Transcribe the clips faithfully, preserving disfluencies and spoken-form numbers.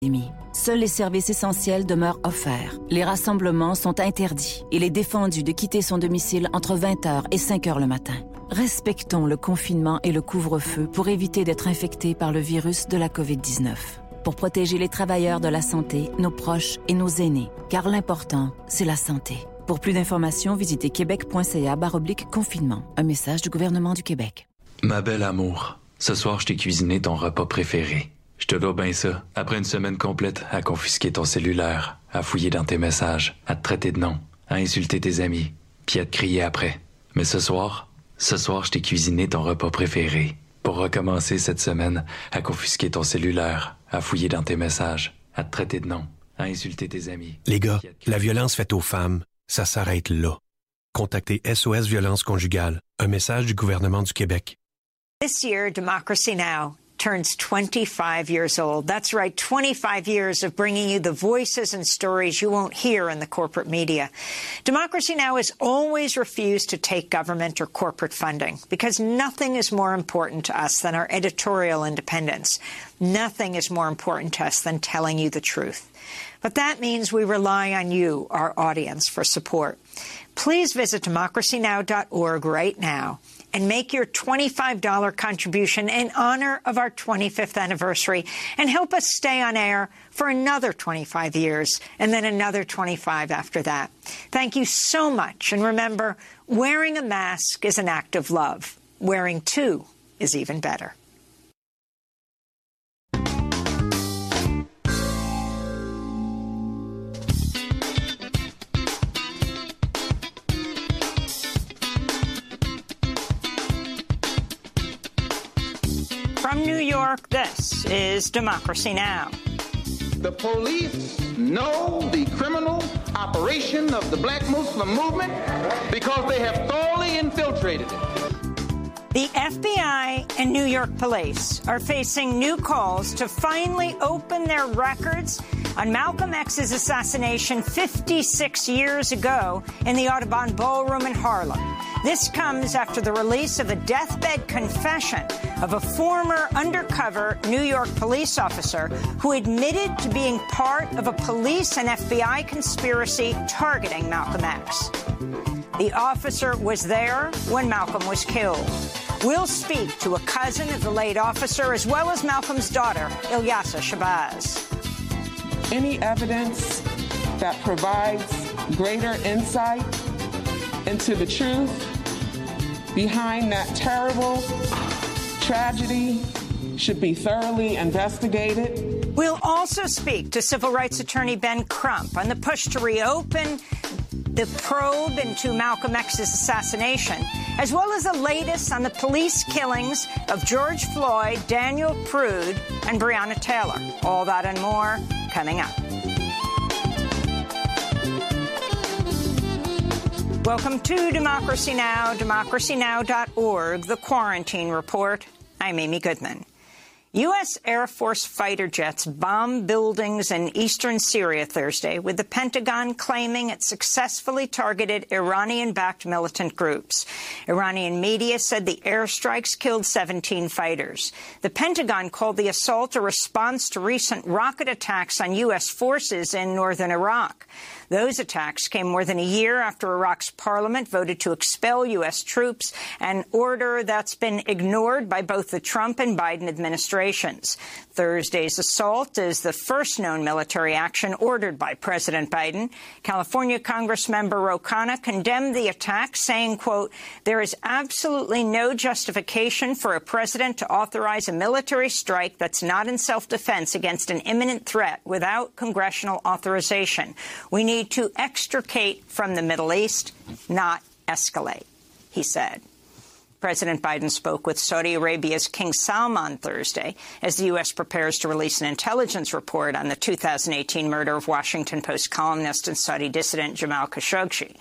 Seuls les services essentiels demeurent offerts. Les rassemblements sont interdits. Il est défendu de quitter son domicile entre vingt heures et cinq heures le matin. Respectons le confinement et le couvre-feu pour éviter d'être infectés par le virus de la covid dix-neuf. Pour protéger les travailleurs de la santé, nos proches et nos aînés. Car l'important, c'est la santé. Pour plus d'informations, visitez québec.ca barre oblique confinement. Un message du gouvernement du Québec. Ma belle amour, ce soir, je t'ai cuisiné ton repas préféré. Je te dois bien ça. Après une semaine complète à confisquer ton cellulaire, à fouiller dans tes messages, à te traiter de nom, à insulter tes amis, puis à te crier après. Mais ce soir, ce soir, je t'ai cuisiné ton repas préféré. Pour recommencer cette semaine à confisquer ton cellulaire, à fouiller dans tes messages, à te traiter de nom, à insulter tes amis. Les gars, la violence faite aux femmes, ça s'arrête là. Contactez S O S Violence Conjugale. Un message du gouvernement du Québec. This year, Democracy Now! Turns twenty-five years old. That's right, twenty-five years of bringing you the voices and stories you won't hear in the corporate media. Democracy Now! Has always refused to take government or corporate funding because nothing is more important to us than our editorial independence. Nothing is more important to us than telling you the truth. But that means we rely on you, our audience, for support. Please visit democracy now dot org right now and make your twenty-five dollars contribution in honor of our twenty-fifth anniversary and help us stay on air for another twenty-five years and then another twenty-five after that. Thank you so much. And remember, wearing a mask is an act of love. Wearing two is even better. From New York, this is Democracy Now! The police know the criminal operation of the Black Muslim movement because they have thoroughly infiltrated it. The F B I and New York police are facing new calls to finally open their records on Malcolm X's assassination fifty-six years ago in the Audubon Ballroom in Harlem. This comes after the release of a deathbed confession of a former undercover New York police officer who admitted to being part of a police and F B I conspiracy targeting Malcolm X. The officer was there when Malcolm was killed. We'll speak to a cousin of the late officer as well as Malcolm's daughter, Ilyasa Shabazz. Any evidence that provides greater insight into the truth behind that terrible tragedy should be thoroughly investigated. We'll also speak to civil rights attorney Ben Crump on the push to reopen the probe into Malcolm X's assassination, as well as the latest on the police killings of George Floyd, Daniel Prude, and Breonna Taylor. All that and more coming up. Welcome to Democracy Now!, democracy now dot org, the Quarantine Report. I'm Amy Goodman. U S. Air Force fighter jets bombed buildings in eastern Syria Thursday, with the Pentagon claiming it successfully targeted Iranian-backed militant groups. Iranian media said the airstrikes killed seventeen fighters. The Pentagon called the assault a response to recent rocket attacks on U S forces in northern Iraq. Those attacks came more than a year after Iraq's parliament voted to expel U S troops, an order that's been ignored by both the Trump and Biden administrations. Thursday's assault is the first known military action ordered by President Biden. California Congressmember Ro Khanna condemned the attack, saying, quote, "There is absolutely no justification for a president to authorize a military strike that's not in self-defense against an imminent threat without congressional authorization. We need to extricate from the Middle East, not escalate," he said. President Biden spoke with Saudi Arabia's King Salman Thursday as the U S prepares to release an intelligence report on the two thousand eighteen murder of Washington Post columnist and Saudi dissident Jamal Khashoggi.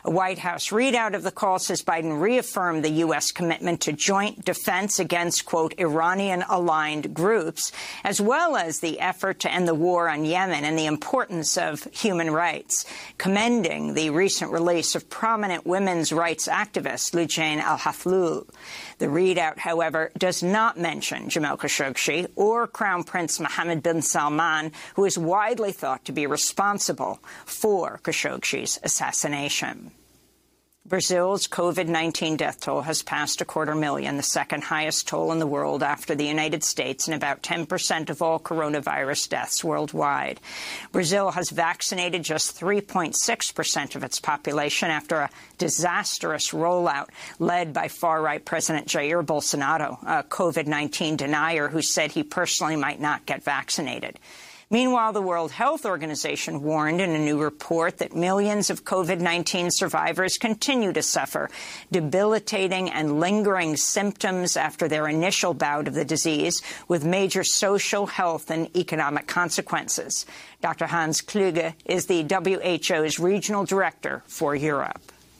A White House readout of the call says Biden reaffirmed the U S commitment to joint defense against, quote, Iranian-aligned groups, as well as the effort to end the war on Yemen and the importance of human rights, commending the recent release of prominent women's rights activist Loujain al-Hathloul. The readout, however, does not mention Jamal Khashoggi or Crown Prince Mohammed bin Salman, who is widely thought to be responsible for Khashoggi's assassination. Brazil's COVID nineteen death toll has passed a quarter million, the second highest toll in the world after the United States, and about ten percent of all coronavirus deaths worldwide. Brazil has vaccinated just three point six percent of its population after a disastrous rollout led by far-right President Jair Bolsonaro, a COVID nineteen denier who said he personally might not get vaccinated. Meanwhile, the World Health Organization warned in a new report that millions of COVID nineteen survivors continue to suffer debilitating and lingering symptoms after their initial bout of the disease, with major social, health and economic consequences. Doctor Hans Kluge is the W H O's regional director for Europe.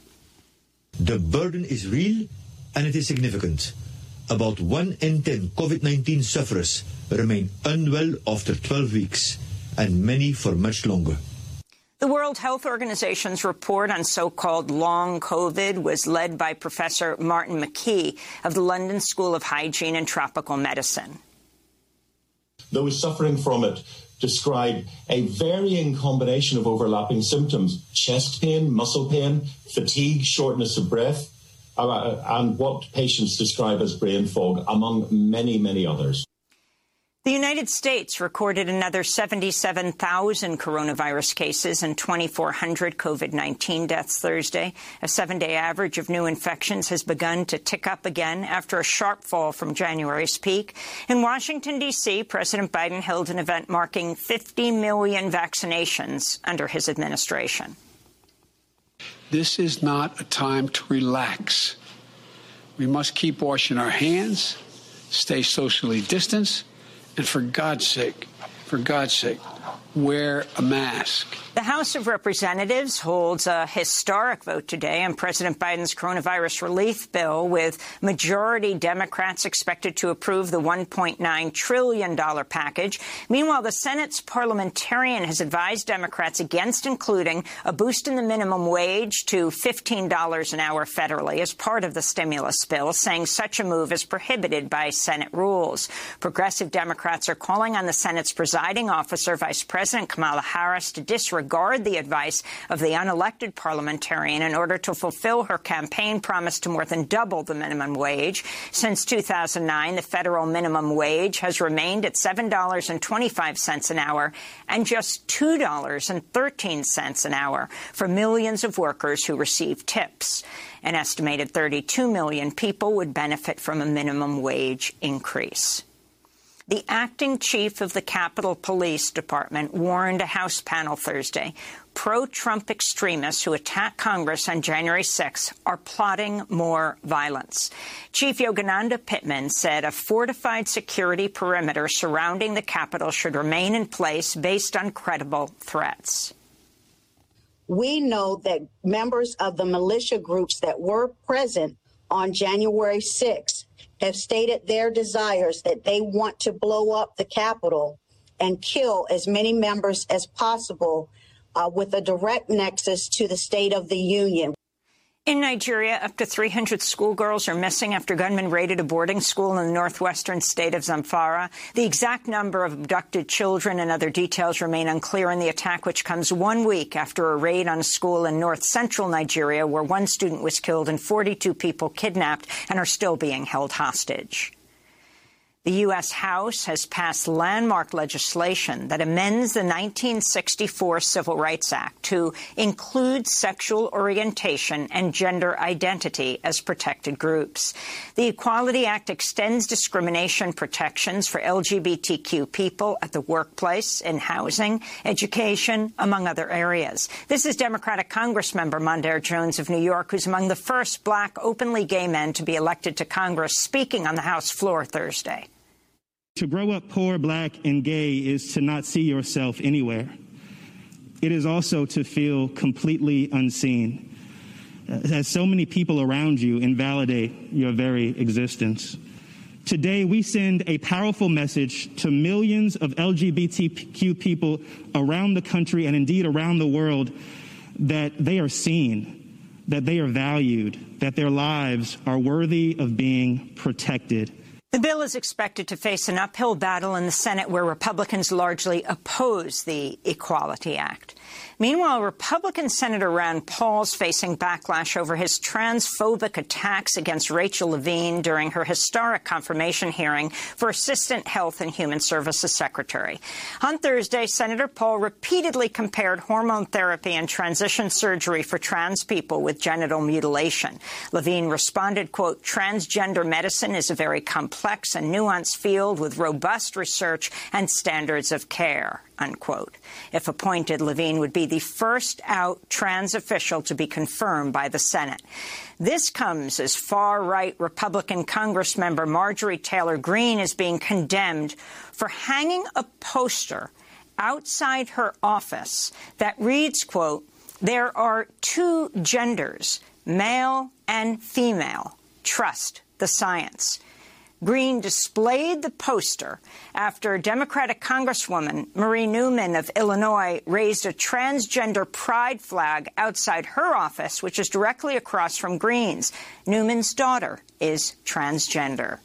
The burden is real and it is significant. About one in ten COVID nineteen sufferers remain unwell after twelve weeks, and many for much longer. The World Health Organization's report on so-called long COVID was led by Professor Martin McKee of the London School of Hygiene and Tropical Medicine. Those suffering from it describe a varying combination of overlapping symptoms: chest pain, muscle pain, fatigue, shortness of breath, uh, and what patients describe as brain fog, among many, many others. The United States recorded another seventy-seven thousand coronavirus cases and twenty-four hundred COVID nineteen deaths Thursday. A seven-day average of new infections has begun to tick up again after a sharp fall from January's peak. In Washington, D C, President Biden held an event marking fifty million vaccinations under his administration. This is not a time to relax. We must keep washing our hands, stay socially distanced, and for God's sake, for God's sake, wear a mask. The House of Representatives holds a historic vote today on President Biden's coronavirus relief bill, with majority Democrats expected to approve the one point nine trillion dollars package. Meanwhile, the Senate's parliamentarian has advised Democrats against including a boost in the minimum wage to fifteen dollars an hour federally as part of the stimulus bill, saying such a move is prohibited by Senate rules. Progressive Democrats are calling on the Senate's presiding officer, Vice President Kamala Harris, to disregard the advice of the unelected parliamentarian in order to fulfill her campaign promise to more than double the minimum wage. Since two thousand nine, the federal minimum wage has remained at seven dollars and twenty-five cents an hour and just two dollars and thirteen cents an hour for millions of workers who receive tips. An estimated thirty-two million people would benefit from a minimum wage increase. The acting chief of the Capitol Police Department warned a House panel Thursday pro-Trump extremists who attacked Congress on January sixth are plotting more violence. Chief Yogananda Pittman said a fortified security perimeter surrounding the Capitol should remain in place based on credible threats. We know that members of the militia groups that were present on January sixth have stated their desires that they want to blow up the Capitol and kill as many members as possible uh, with a direct nexus to the State of the Union. In Nigeria, up to three hundred schoolgirls are missing after gunmen raided a boarding school in the northwestern state of Zamfara. The exact number of abducted children and other details remain unclear in the attack, which comes one week after a raid on a school in north-central Nigeria where one student was killed and forty-two people kidnapped and are still being held hostage. The U S House has passed landmark legislation that amends the nineteen sixty-four Civil Rights Act to include sexual orientation and gender identity as protected groups. The Equality Act extends discrimination protections for L G B T Q people at the workplace, in housing, education, among other areas. This is Democratic Congressmember Mondaire Jones of New York, who's among the first black openly gay men to be elected to Congress, speaking on the House floor Thursday. To grow up poor, black, and gay is to not see yourself anywhere. It is also to feel completely unseen. as so many people around you invalidate your very existence. Today, we send a powerful message to millions of L G B T Q people around the country and indeed around the world that they are seen, that they are valued, that their lives are worthy of being protected. The bill is expected to face an uphill battle in the Senate, where Republicans largely oppose the Equality Act. Meanwhile, Republican Senator Rand Paul's facing backlash over his transphobic attacks against Rachel Levine during her historic confirmation hearing for Assistant Health and Human Services Secretary. On Thursday, Senator Paul repeatedly compared hormone therapy and transition surgery for trans people with genital mutilation. Levine responded, quote, "Transgender medicine is a very complex and nuanced field with robust research and standards of care," unquote. If appointed, Levine would be the first out trans official to be confirmed by the Senate. This comes as far-right Republican Congressmember Marjorie Taylor Greene is being condemned for hanging a poster outside her office that reads, quote, "There are two genders, male and female. Trust the science." Greene displayed the poster after Democratic Congresswoman Marie Newman of Illinois raised a transgender pride flag outside her office, which is directly across from Greene's. Newman's daughter is transgender.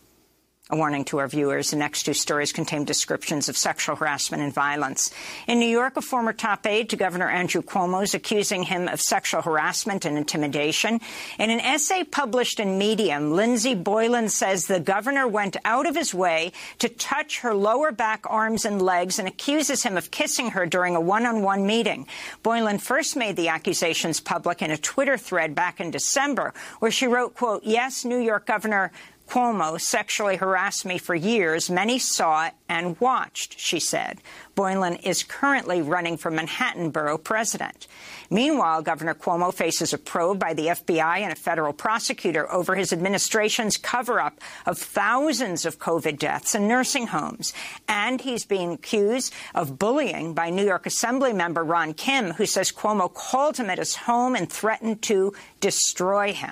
A warning to our viewers, the next two stories contain descriptions of sexual harassment and violence. In New York, a former top aide to Governor Andrew Cuomo is accusing him of sexual harassment and intimidation. In an essay published in Medium, Lindsey Boylan says the governor went out of his way to touch her lower back, arms and legs and accuses him of kissing her during a one-on-one meeting. Boylan first made the accusations public in a Twitter thread back in December, where she wrote, quote, "Yes, New York Governor Cuomo sexually harassed me for years. Many saw it and watched," she said. Boylan is currently running for Manhattan Borough President. Meanwhile, Governor Cuomo faces a probe by the F B I and a federal prosecutor over his administration's cover-up of thousands of COVID deaths in nursing homes. And he's being accused of bullying by New York Assembly member Ron Kim, who says Cuomo called him at his home and threatened to destroy him.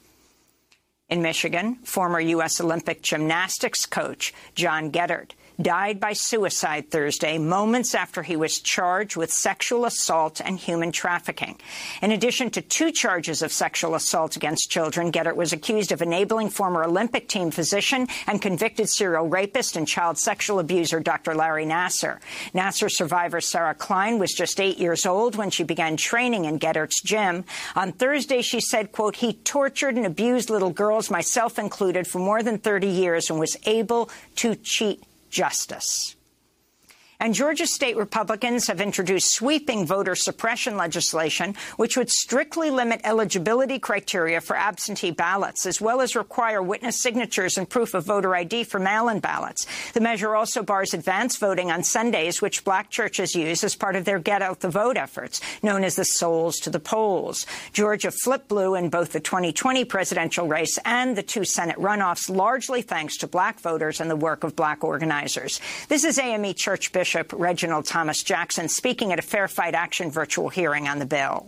In Michigan, former U S Olympic gymnastics coach John Geddert died by suicide Thursday, moments after he was charged with sexual assault and human trafficking. In addition to two charges of sexual assault against children, Geddert was accused of enabling former Olympic team physician and convicted serial rapist and child sexual abuser Doctor Larry Nassar. Nassar survivor Sarah Klein was just eight years old when she began training in Geddert's gym. On Thursday, she said, quote, "He tortured and abused little girls, myself included, for more than thirty years and was able to cheat justice." And Georgia state Republicans have introduced sweeping voter suppression legislation, which would strictly limit eligibility criteria for absentee ballots, as well as require witness signatures and proof of voter I D for mail-in ballots. The measure also bars advance voting on Sundays, which black churches use as part of their Get Out the Vote efforts, known as the Souls to the Polls. Georgia flipped blue in both the twenty twenty presidential race and the two Senate runoffs, largely thanks to black voters and the work of black organizers. This is A M E Church Bishop Bishop Reginald Thomas Jackson speaking at a Fair Fight Action virtual hearing on the bill.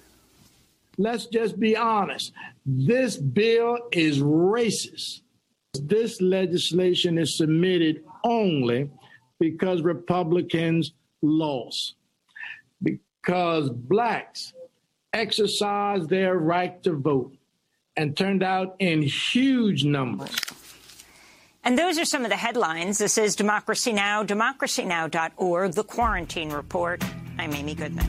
Let's just be honest. This bill is racist. This legislation is submitted only because Republicans lost, because blacks exercised their right to vote and turned out in huge numbers. And those are some of the headlines. This is Democracy Now!, democracy now dot org, The Quarantine Report. I'm Amy Goodman.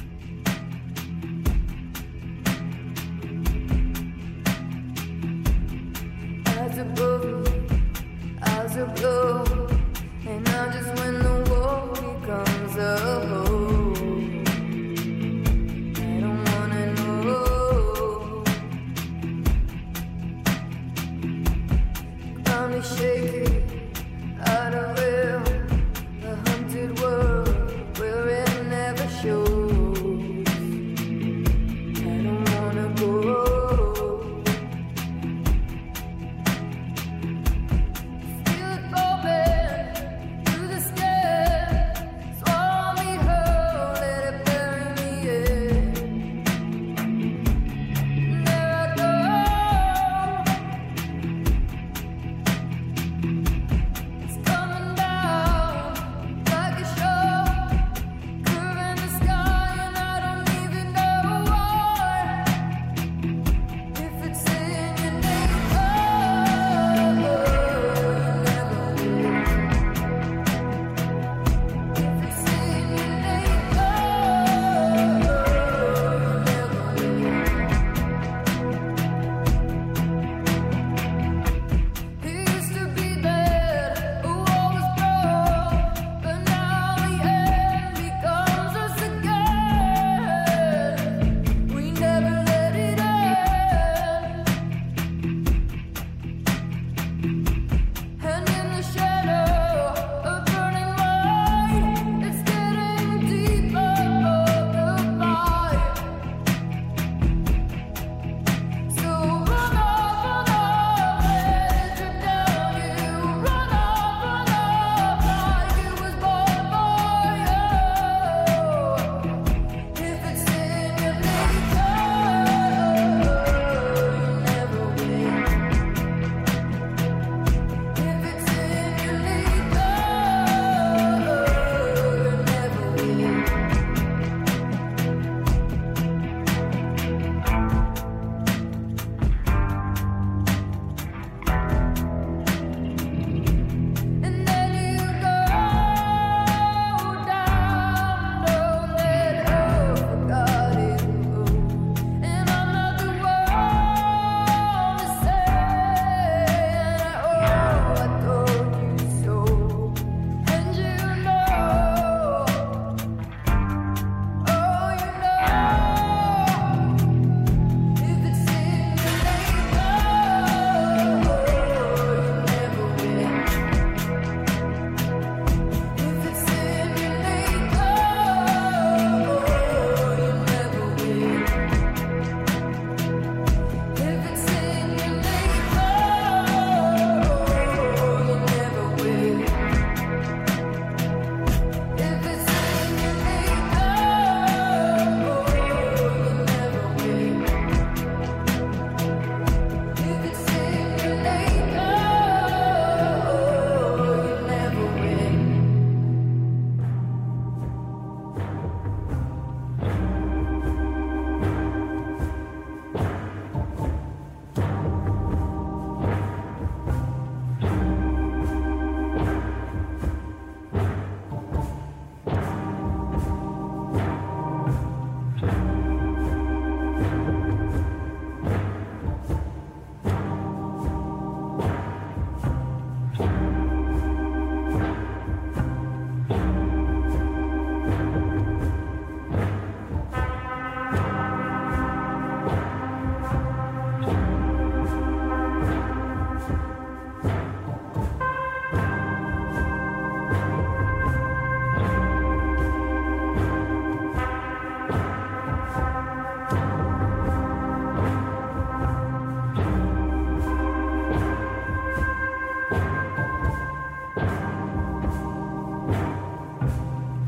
As above, as below, and now just when the war becomes a blow, I don't wanna know. Ground is shaking, out of will, the hunted world where it never shows. I don't wanna go. Feel it rolling through the sky, swallow me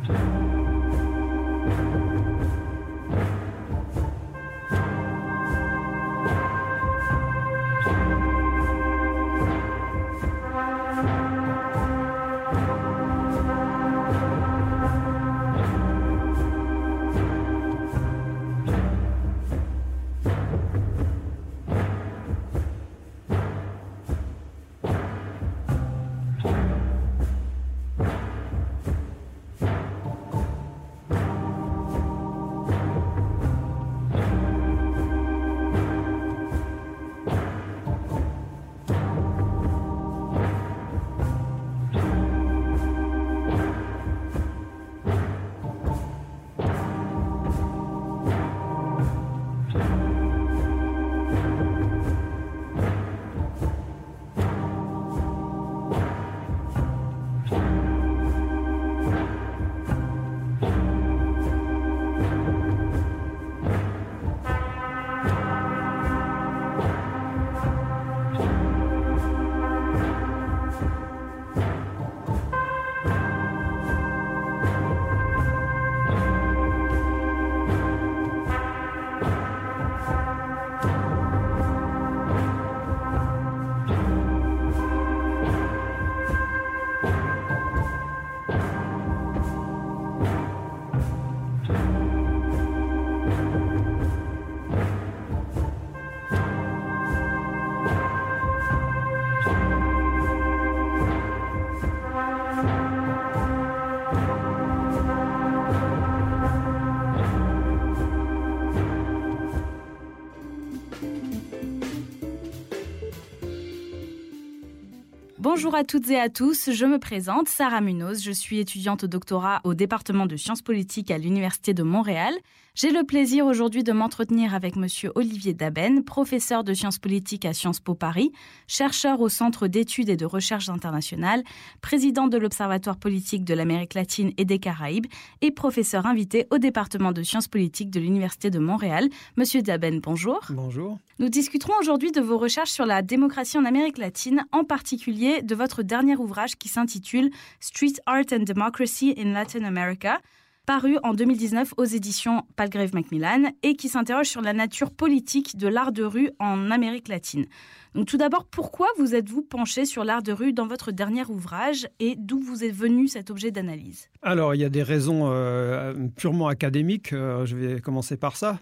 Bonjour à toutes et à tous, je me présente, Sarah Munoz, je suis étudiante au doctorat au département de sciences politiques à l'Université de Montréal. J'ai le plaisir aujourd'hui de m'entretenir avec monsieur Olivier Daben, professeur de sciences politiques à Sciences Po Paris, chercheur au Centre d'études et de recherche internationales, président de l'Observatoire politique de l'Amérique latine et des Caraïbes et professeur invité au département de sciences politiques de l'Université de Montréal. Monsieur Daben, bonjour. Bonjour. Nous discuterons aujourd'hui de vos recherches sur la démocratie en Amérique latine, en particulier de votre dernier ouvrage qui s'intitule « Street Art and Democracy in Latin America », paru en deux mille dix-neuf aux éditions Palgrave Macmillan et qui s'interroge sur la nature politique de l'art de rue en Amérique latine. Donc tout d'abord, pourquoi vous êtes-vous penché sur l'art de rue dans votre dernier ouvrage et d'où vous est venu cet objet d'analyse ? Alors, il y a des raisons euh, purement académiques, euh, je vais commencer par ça,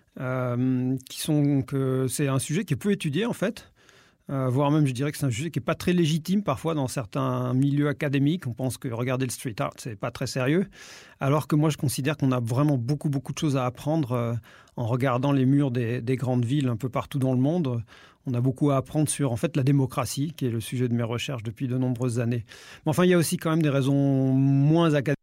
euh, qui sont que c'est un sujet qui est peu étudié en fait. Euh, voire même, je dirais que c'est un sujet qui n'est pas très légitime parfois dans certains milieux académiques. On pense que regarder le street art, c'est pas très sérieux. Alors que moi, je considère qu'on a vraiment beaucoup, beaucoup de choses à apprendre euh, en regardant les murs des, des grandes villes un peu partout dans le monde. On a beaucoup à apprendre sur en fait la démocratie, qui est le sujet de mes recherches depuis de nombreuses années. Mais enfin, il y a aussi quand même des raisons moins académiques.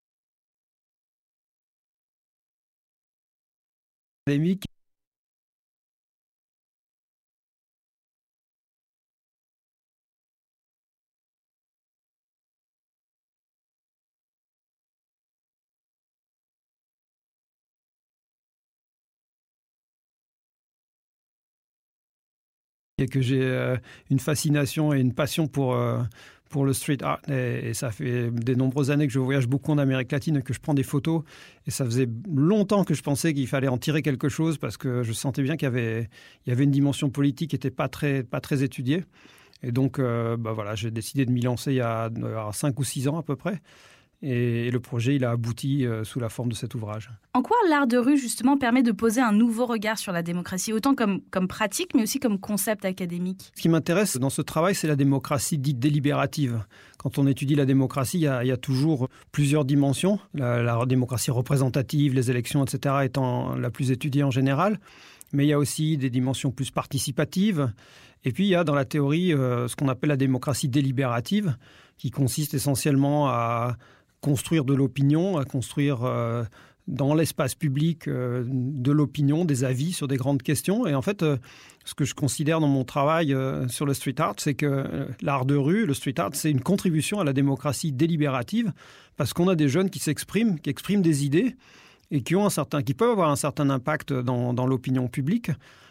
Et que j'ai euh, une fascination et une passion pour, euh, pour le street art. Et, et ça fait des nombreuses années que je voyage beaucoup en Amérique latine et que je prends des photos. Et ça faisait longtemps que je pensais qu'il fallait en tirer quelque chose parce que je sentais bien qu'il y avait, il y avait une dimension politique qui n'était pas très, pas très étudiée. Et donc, euh, bah voilà, j'ai décidé de m'y lancer il y a cinq ou six ans à peu près. Et le projet, il a abouti euh, sous la forme de cet ouvrage. En quoi l'art de rue, justement, permet de poser un nouveau regard sur la démocratie, autant comme, comme pratique, mais aussi comme concept académique ? Ce qui m'intéresse dans ce travail, c'est la démocratie dite délibérative. Quand on étudie la démocratie, il y a, il y a toujours plusieurs dimensions. La, la démocratie représentative, les élections, et cetera, étant la plus étudiée en général. Mais il y a aussi des dimensions plus participatives. Et puis, il y a dans la théorie euh, ce qu'on appelle la démocratie délibérative, qui consiste essentiellement à construire de l'opinion, à construire euh, dans l'espace public euh, de l'opinion, des avis sur des grandes questions. Et en fait, euh, ce que je considère dans mon travail euh, sur le street art, c'est que euh, l'art de rue, le street art, c'est une contribution à la démocratie délibérative parce qu'on a des jeunes qui s'expriment, qui expriment des idées et qui, ont un certain, qui peuvent avoir un certain impact dans, dans l'opinion publique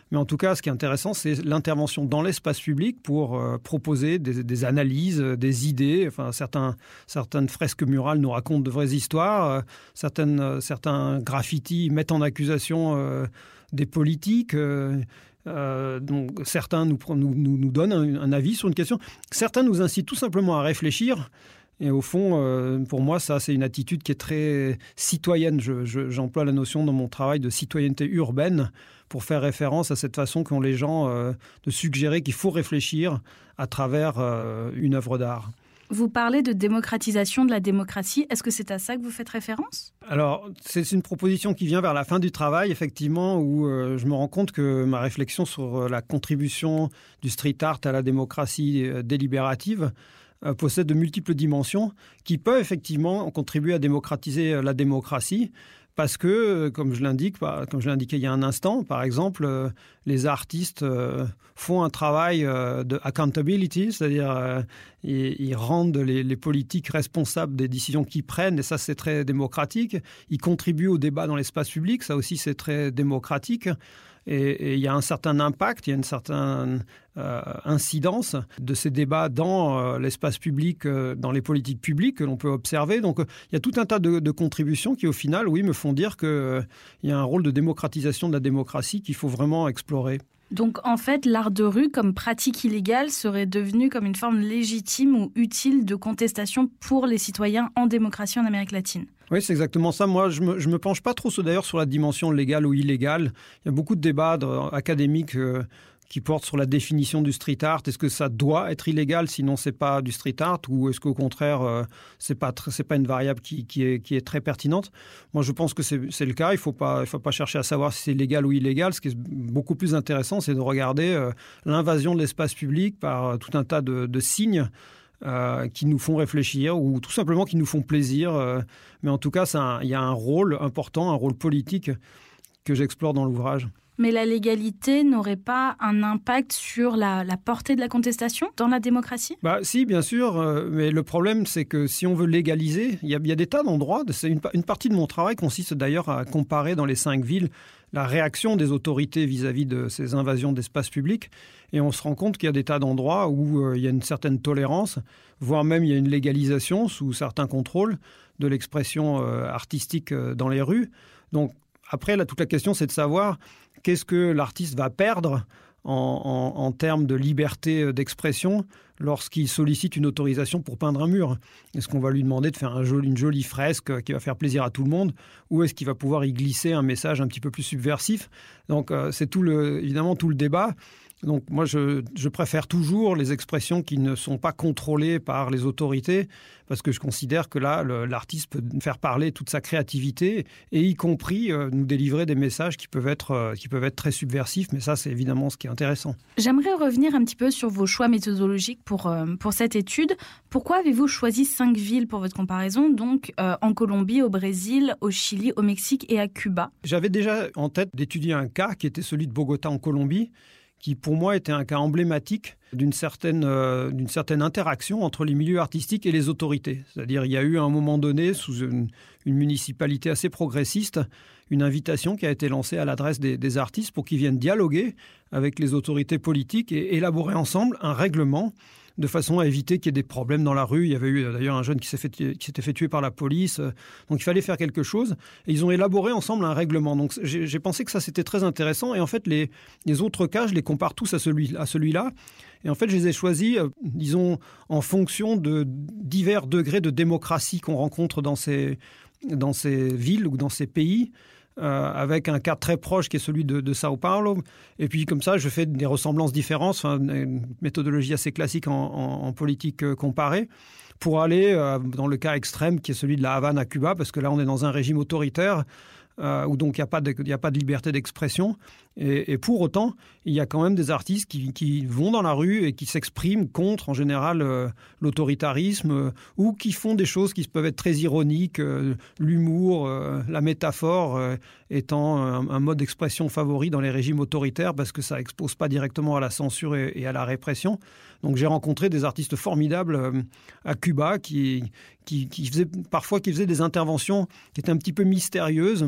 Mais en tout cas, ce qui est intéressant, c'est l'intervention dans l'espace public pour euh, proposer des, des analyses, des idées. Enfin, certains, certaines fresques murales nous racontent de vraies histoires. Euh, certaines, euh, certains graffitis mettent en accusation euh, des politiques. Euh, euh, donc, certains nous, nous, nous, nous donnent un, un avis sur une question. Certains nous incitent tout simplement à réfléchir. Et au fond, euh, pour moi, ça, c'est une attitude qui est très citoyenne. Je, je, j'emploie la notion dans mon travail de citoyenneté urbaine pour faire référence à cette façon qu'ont les gens euh, de suggérer qu'il faut réfléchir à travers euh, une œuvre d'art. Vous parlez de démocratisation de la démocratie. Est-ce que c'est à ça que vous faites référence ? Alors, c'est une proposition qui vient vers la fin du travail, effectivement, où euh, je me rends compte que ma réflexion sur la contribution du street art à la démocratie euh, délibérative euh, possède de multiples dimensions qui peuvent effectivement contribuer à démocratiser la démocratie. Parce que, comme je l'indique, comme je l'indiquais il y a un instant, par exemple, euh, les artistes euh, font un travail euh, de accountability, c'est-à-dire euh, ils, ils rendent les, les politiques responsables des décisions qu'ils prennent, et ça c'est très démocratique. Ils contribuent au débat dans l'espace public, ça aussi c'est très démocratique. Et, et il y a un certain impact, il y a une certaine euh, incidence de ces débats dans euh, l'espace public, euh, dans les politiques publiques que l'on peut observer. Donc, euh, il y a tout un tas de, de contributions qui, au final, oui, me font dire qu'il euh, y a un rôle de démocratisation de la démocratie qu'il faut vraiment explorer. Donc, en fait, l'art de rue, comme pratique illégale, serait devenu comme une forme légitime ou utile de contestation pour les citoyens en démocratie en Amérique latine. Oui, c'est exactement ça. Moi, je me, je me penche pas trop d'ailleurs sur la dimension légale ou illégale. Il y a beaucoup de débats de, académiques euh, qui portent sur la définition du street art. Est-ce que ça doit être illégal, sinon c'est pas du street art, ou est-ce qu'au contraire, euh, c'est pas c'est pas une variable qui, qui, est, qui est très pertinente? Moi, je pense que c'est, c'est le cas. Il faut pas il faut pas chercher à savoir si c'est légal ou illégal. Ce qui est beaucoup plus intéressant, c'est de regarder euh, l'invasion de l'espace public par euh, tout un tas de, de signes. Euh, qui nous font réfléchir ou tout simplement qui nous font plaisir. Euh, mais en tout cas, il y a un rôle important, un rôle politique que j'explore dans l'ouvrage. Mais la légalité n'aurait pas un impact sur la, la portée de la contestation dans la démocratie ? Bah, si, bien sûr. Euh, mais le problème, c'est que si on veut légaliser, il y a, il y a des tas d'endroits. C'est une, une partie de mon travail consiste d'ailleurs à comparer dans les cinq villes la réaction des autorités vis-à-vis de ces invasions d'espace public. Et on se rend compte qu'il y a des tas d'endroits où euh, il y a une certaine tolérance, voire même il y a une légalisation sous certains contrôles de l'expression euh, artistique euh, dans les rues. Donc après, là, toute la question, c'est de savoir qu'est-ce que l'artiste va perdre en, en, en termes de liberté d'expression lorsqu'il sollicite une autorisation pour peindre un mur. Est-ce qu'on va lui demander de faire un joli, une jolie fresque qui va faire plaisir à tout le monde, ou est-ce qu'il va pouvoir y glisser un message un petit peu plus subversif? Donc euh, c'est tout le, évidemment tout le débat. Donc moi, je, je préfère toujours les expressions qui ne sont pas contrôlées par les autorités, parce que je considère que là, le, l'artiste peut faire parler toute sa créativité, et y compris euh, nous délivrer des messages qui peuvent être, euh, qui peuvent être très subversifs, mais ça, c'est évidemment ce qui est intéressant. J'aimerais revenir un petit peu sur vos choix méthodologiques pour, euh, pour cette étude. Pourquoi avez-vous choisi cinq villes pour votre comparaison, donc euh, en Colombie, au Brésil, au Chili, au Mexique et à Cuba? J'avais déjà en tête d'étudier un cas qui était celui de Bogota en Colombie, qui pour moi était un cas emblématique d'une certaine, euh, d'une certaine interaction entre les milieux artistiques et les autorités. C'est-à-dire il y a eu à un moment donné, sous une, une municipalité assez progressiste, une invitation qui a été lancée à l'adresse des, des artistes pour qu'ils viennent dialoguer avec les autorités politiques et élaborer ensemble un règlement de façon à éviter qu'il y ait des problèmes dans la rue. Il y avait eu d'ailleurs un jeune qui, s'est fait, qui s'était fait tuer par la police. Donc il fallait faire quelque chose. Et ils ont élaboré ensemble un règlement. Donc j'ai, j'ai pensé que ça, c'était très intéressant. Et en fait, les, les autres cas, je les compare tous à, celui, à celui-là. Et en fait, je les ai choisis, euh, disons, en fonction de divers degrés de démocratie qu'on rencontre dans ces, dans ces villes ou dans ces pays. Euh, avec un cas très proche qui est celui de, de Sao Paulo. Et puis comme ça, je fais des ressemblances différentes, enfin, une méthodologie assez classique en, en, en politique euh, comparée, pour aller euh, dans le cas extrême qui est celui de la Havane à Cuba, parce que là, on est dans un régime autoritaire euh, où donc il n'y a pas de, il n'y a pas de liberté d'expression. Et, et pour autant, il y a quand même des artistes qui, qui vont dans la rue et qui s'expriment contre, en général, euh, l'autoritarisme, euh, ou qui font des choses qui peuvent être très ironiques, euh, l'humour, euh, la métaphore euh, étant un, un mode d'expression favori dans les régimes autoritaires parce que ça expose pas directement à la censure et, et à la répression. Donc j'ai rencontré des artistes formidables euh, à Cuba qui, qui, qui faisaient parfois qui faisaient des interventions qui étaient un petit peu mystérieuses,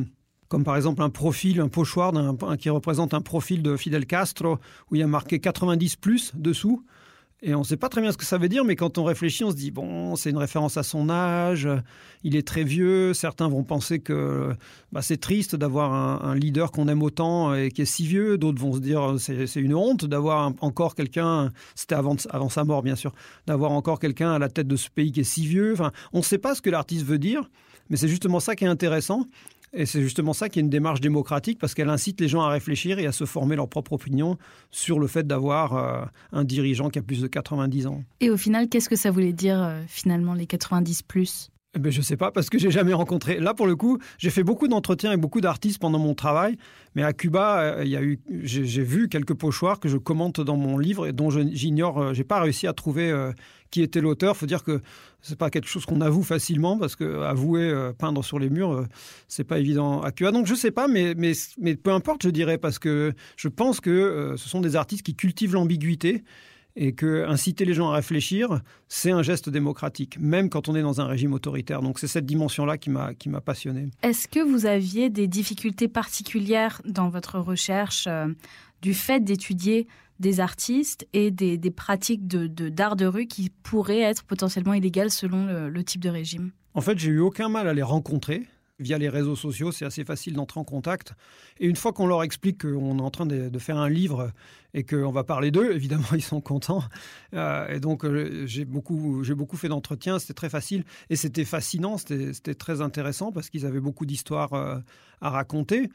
comme par exemple un profil, un pochoir d'un, un, qui représente un profil de Fidel Castro, où il y a marqué quatre-vingt-dix plus dessous. Et on ne sait pas très bien ce que ça veut dire, mais quand on réfléchit, on se dit, bon, c'est une référence à son âge, il est très vieux. Certains vont penser que bah, c'est triste d'avoir un, un leader qu'on aime autant et qui est si vieux. D'autres vont se dire, c'est, c'est une honte d'avoir un, encore quelqu'un, c'était avant, avant sa mort bien sûr, d'avoir encore quelqu'un à la tête de ce pays qui est si vieux. Enfin, on ne sait pas ce que l'artiste veut dire, mais c'est justement ça qui est intéressant. Et c'est justement ça qui est une démarche démocratique, parce qu'elle incite les gens à réfléchir et à se former leur propre opinion sur le fait d'avoir euh, un dirigeant qui a plus de quatre-vingt-dix ans. Et au final, qu'est-ce que ça voulait dire euh, finalement les quatre-vingt-dix plus ? Eh ben, je ne sais pas, parce que j'ai jamais rencontré. Là, pour le coup, j'ai fait beaucoup d'entretiens avec beaucoup d'artistes pendant mon travail, mais à Cuba, euh, il y a eu, j'ai, j'ai vu quelques pochoirs que je commente dans mon livre et dont je, j'ignore, euh, j'ai pas réussi à trouver euh, qui était l'auteur. Il faut dire que c'est pas quelque chose qu'on avoue facilement, parce que avouer, euh, peindre sur les murs, euh, c'est pas évident à Cuba. Donc je sais pas, mais, mais, mais peu importe, je dirais, parce que je pense que euh, ce sont des artistes qui cultivent l'ambiguïté. Et que inciter les gens à réfléchir, c'est un geste démocratique, même quand on est dans un régime autoritaire. Donc c'est cette dimension-là qui m'a, qui m'a passionné. Est-ce que vous aviez des difficultés particulières dans votre recherche euh, du fait d'étudier des artistes et des, des pratiques de, de, d'art de rue qui pourraient être potentiellement illégales selon le, le type de régime ? En fait, j'ai eu aucun mal à les rencontrer. Via les réseaux sociaux, c'est assez facile d'entrer en contact. Et une fois qu'on leur explique qu'on est en train de, de faire un livre et qu'on va parler d'eux, évidemment, ils sont contents. Euh, et donc, euh, j'ai beaucoup, j'ai beaucoup fait d'entretiens, c'était très facile. Et c'était fascinant, c'était, c'était très intéressant parce qu'ils avaient beaucoup d'histoires euh, à raconter.